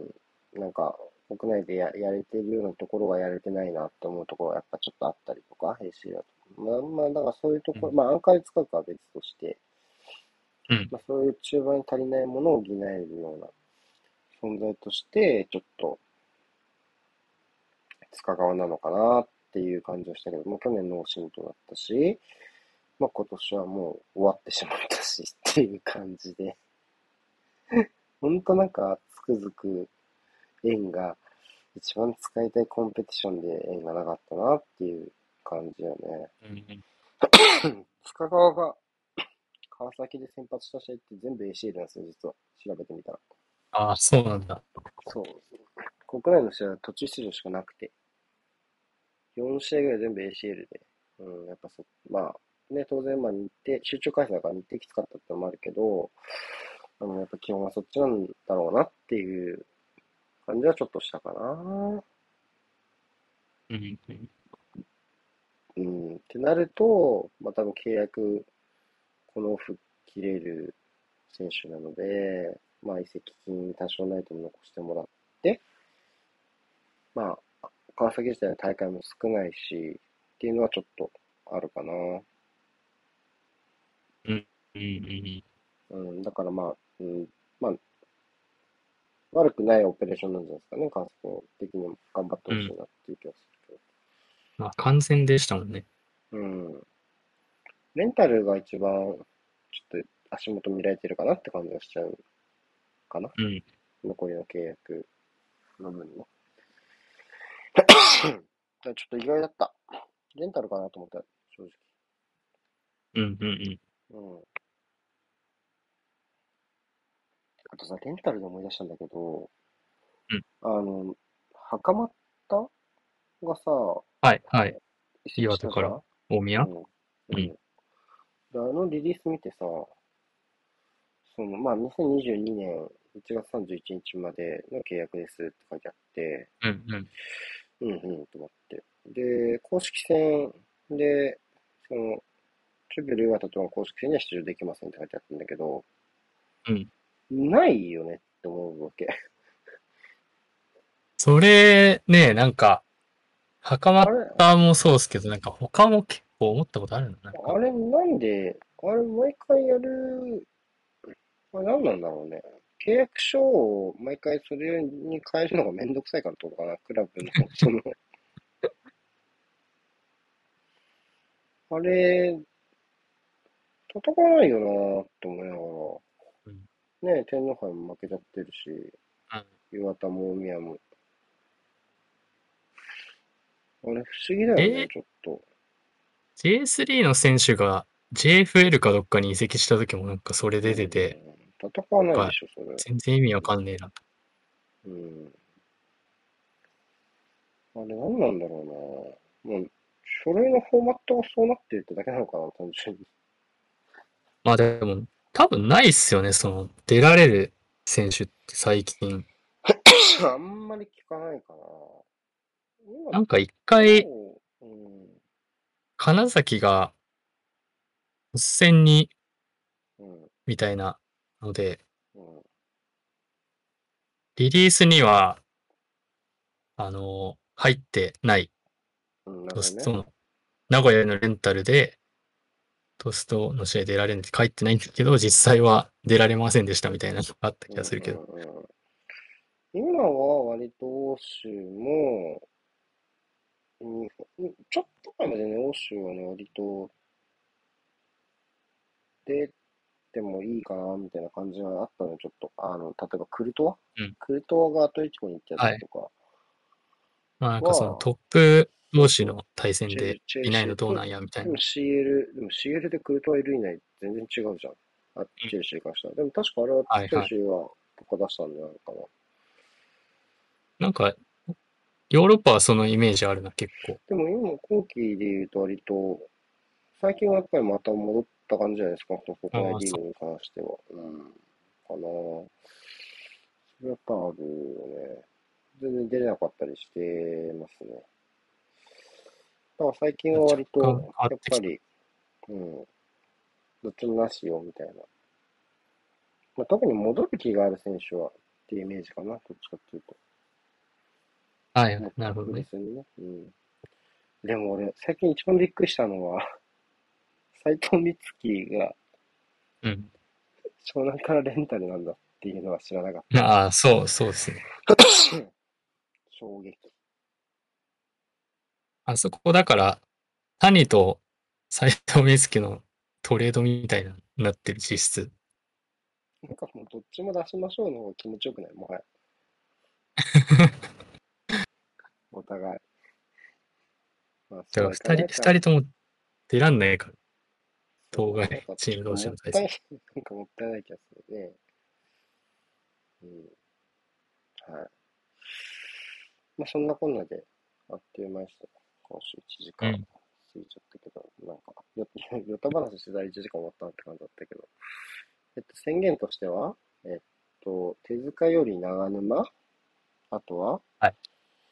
なんか、国内でやれてるようなところがやれてないなって思うところがやっぱちょっとあったりとか、ACL だと。まあ、だからそういうところ、 うん。 まあ、アンカーで使うかは別として、 うん。 まあ、そういう中盤に足りないものを補えるような存在として、ちょっと、塚川なのかなっていう感じをしたけど、もう去年の新とだったし、まあ今年はもう終わってしまったしっていう感じで、ほんとなんかつくづく縁が一番使いたいコンペティションで縁がなかったなっていう感じよね。 うん。 塚川が川崎で先発した試合って全部 ACL なんですよ、実は。調べてみたら。 ああ、そうなんだ。 そう。国内の試合は途中出場しかなくて、4試合ぐらい全部 ACL で。やっぱまあ、ね、当然、まあ集中回数だから日程きつかったってのもあるけど、やっぱ基本はそっちなんだろうなっていう感じはちょっとしたかな。 うん。うん。 ってなると、まあ多分契約、このオフ切れる選手なので、まあ移籍金多少ないとも残してもらって、まあ、川崎自体の大会も少ないし、っていうのはちょっとあるかな。 うん。うん。 だからまあ、まあ、悪くないオペレーションなんじゃないですかね。川崎的にも頑張ってうん。 ほしいなっていう気がするまあ、完全でしたもんね。 けど。メンタルが一番、ちょっと足元見られてるかなって感じがしちゃうかな。 うん。 残りの契約の分ね。 ちょっと意外だった。レンタルかなと思った、正うんうんうん。 直。うん。あとさ、レンタルで思い出したんだけど、 うん。 袴田がさ、 はいはい。 移籍し岩手からたじゃん。 大宮。 うん。 うん。 うん。で、リリース見てさ、まあ、2022年1月31日までの契約ですって書いてあって、 うんうん。 うんうんと思って。で、公式戦で、その、チュベル岩田とは公式戦には出場できませんって書いてあったんだけど、 うん。 ないよねって思うわけ。 それね、袴あれ、 田もそうですけど、他も結構思ったことあるの。 あれなんで、あれ毎回やる、あれ何なんだろうね。契約書を毎回それに変えるのがめんどくさいからってことかな、クラブの。あれ、戦わないよなーって思いながうん。 ら。ね、天皇杯も負けちゃってるし、 うん。 岩田も大宮も。あれ、不思議だよね、 J、 ちょっと。 J3 の選手が JFL かどっかに移籍した時もそれうで出てて、 ん。戦わないでなんかしょ、それ。 全然意味わかんねえな。 うん。あれ、何なんだろうな。もう、書類のフォーマットがそうなってるってだけなのかな、単純に。 まあでも、多分ないっすよね、出られる選手って最近。 あんまり聞かないかな。今、 一回、 うん、 金崎が、突然に、 うん、 みたいなので、 うん、 リリースには、入ってない。 うん、なるほどね。 トストの、名古屋のレンタルで、トストの試合出られるって書いてないんですけど、実際は出られませんでしたみたいなのがあったうん、 気がするけど。 うん、うん。今は割と欧州も、うんちょっと前までね、欧州はね、割と出てもいいかな、みたいな感じがあったのよ、ちょっと。例えばうん。 クルトワがアトレティコに行ったやはい。 つとかまあは、 トップ同士そうそう、 の対戦でチェルいないシーと、 のどうなんやみたいでもな。 CL でクルトワいるいない全然違うじゃん。 うん。 チェルシーからしたら。でも確かあれはチェルはいはい。 シーはとか出したんじゃないかな。 なんか、ヨーロッパはそのイメージあるな、結構。 でも今期で言うと割と、最近はやっぱりまた戻った感じじゃないですか、国内ああ、そリーグに関しては。うん。かなぁ。それやっぱあるよね。全然出れなかったりしてますね。だから最近う。 は若割と、 干変わってきた。 やっぱり、うん、どっちもなしよ、みたいな。まあ、特に戻る気がある選手は、っていうイメージかな、どっちかっていうと。 はい、 もっとなるほどね。 特別にね。うん。でも俺、最近一番びっくりしたのは、斎藤光希がうん。 湘南からレンタルなんだっていうのは知らなかった。 ああ、そうですね。 衝撃。 あそこだから、谷と斎藤瑞希のトレードみたいになってる実質。 なんかもうどっちも出しましょうの方が気持ちよくないもはや。お互い。まあだからそうはいかないか。 二人とも出らんないから、当該そうね。なんかチーム同士ちょっともの対戦。 ったい、なんかもったいない気がするね。うん。はい。まあそんなこんなで、あっという間でした。今週1時間過うん。 ぎちゃったけど、なんか、よた話してたら1時間終わったなって感じだったけど。宣言としては、手塚より長沼、あとは、 はい。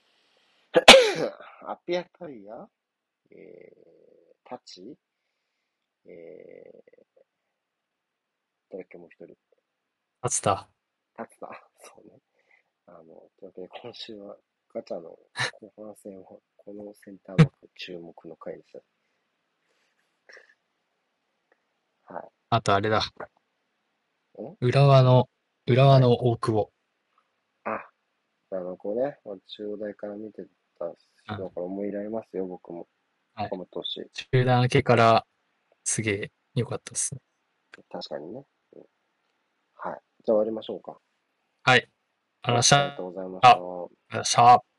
アピアタイヤ、タチ、え誰だっけもう一人、 勝田。 タツだ。そうね。というわけで今週はガチャの後半戦を、このセンターバック注目の回でした。はい。 あとあれだ。 ん浦和はい。 の大久保。 あ、中央大から見てたうん。 人だから思い入れありますよ、僕も。 はい。 頑張ってほしい。 中断明けからすげえ良かったですね。 確かにね。うん、はい。じゃあ終わりましょうか。 はい。ありがとうございまはい、ありがとうございました。 した。ありがとうございました。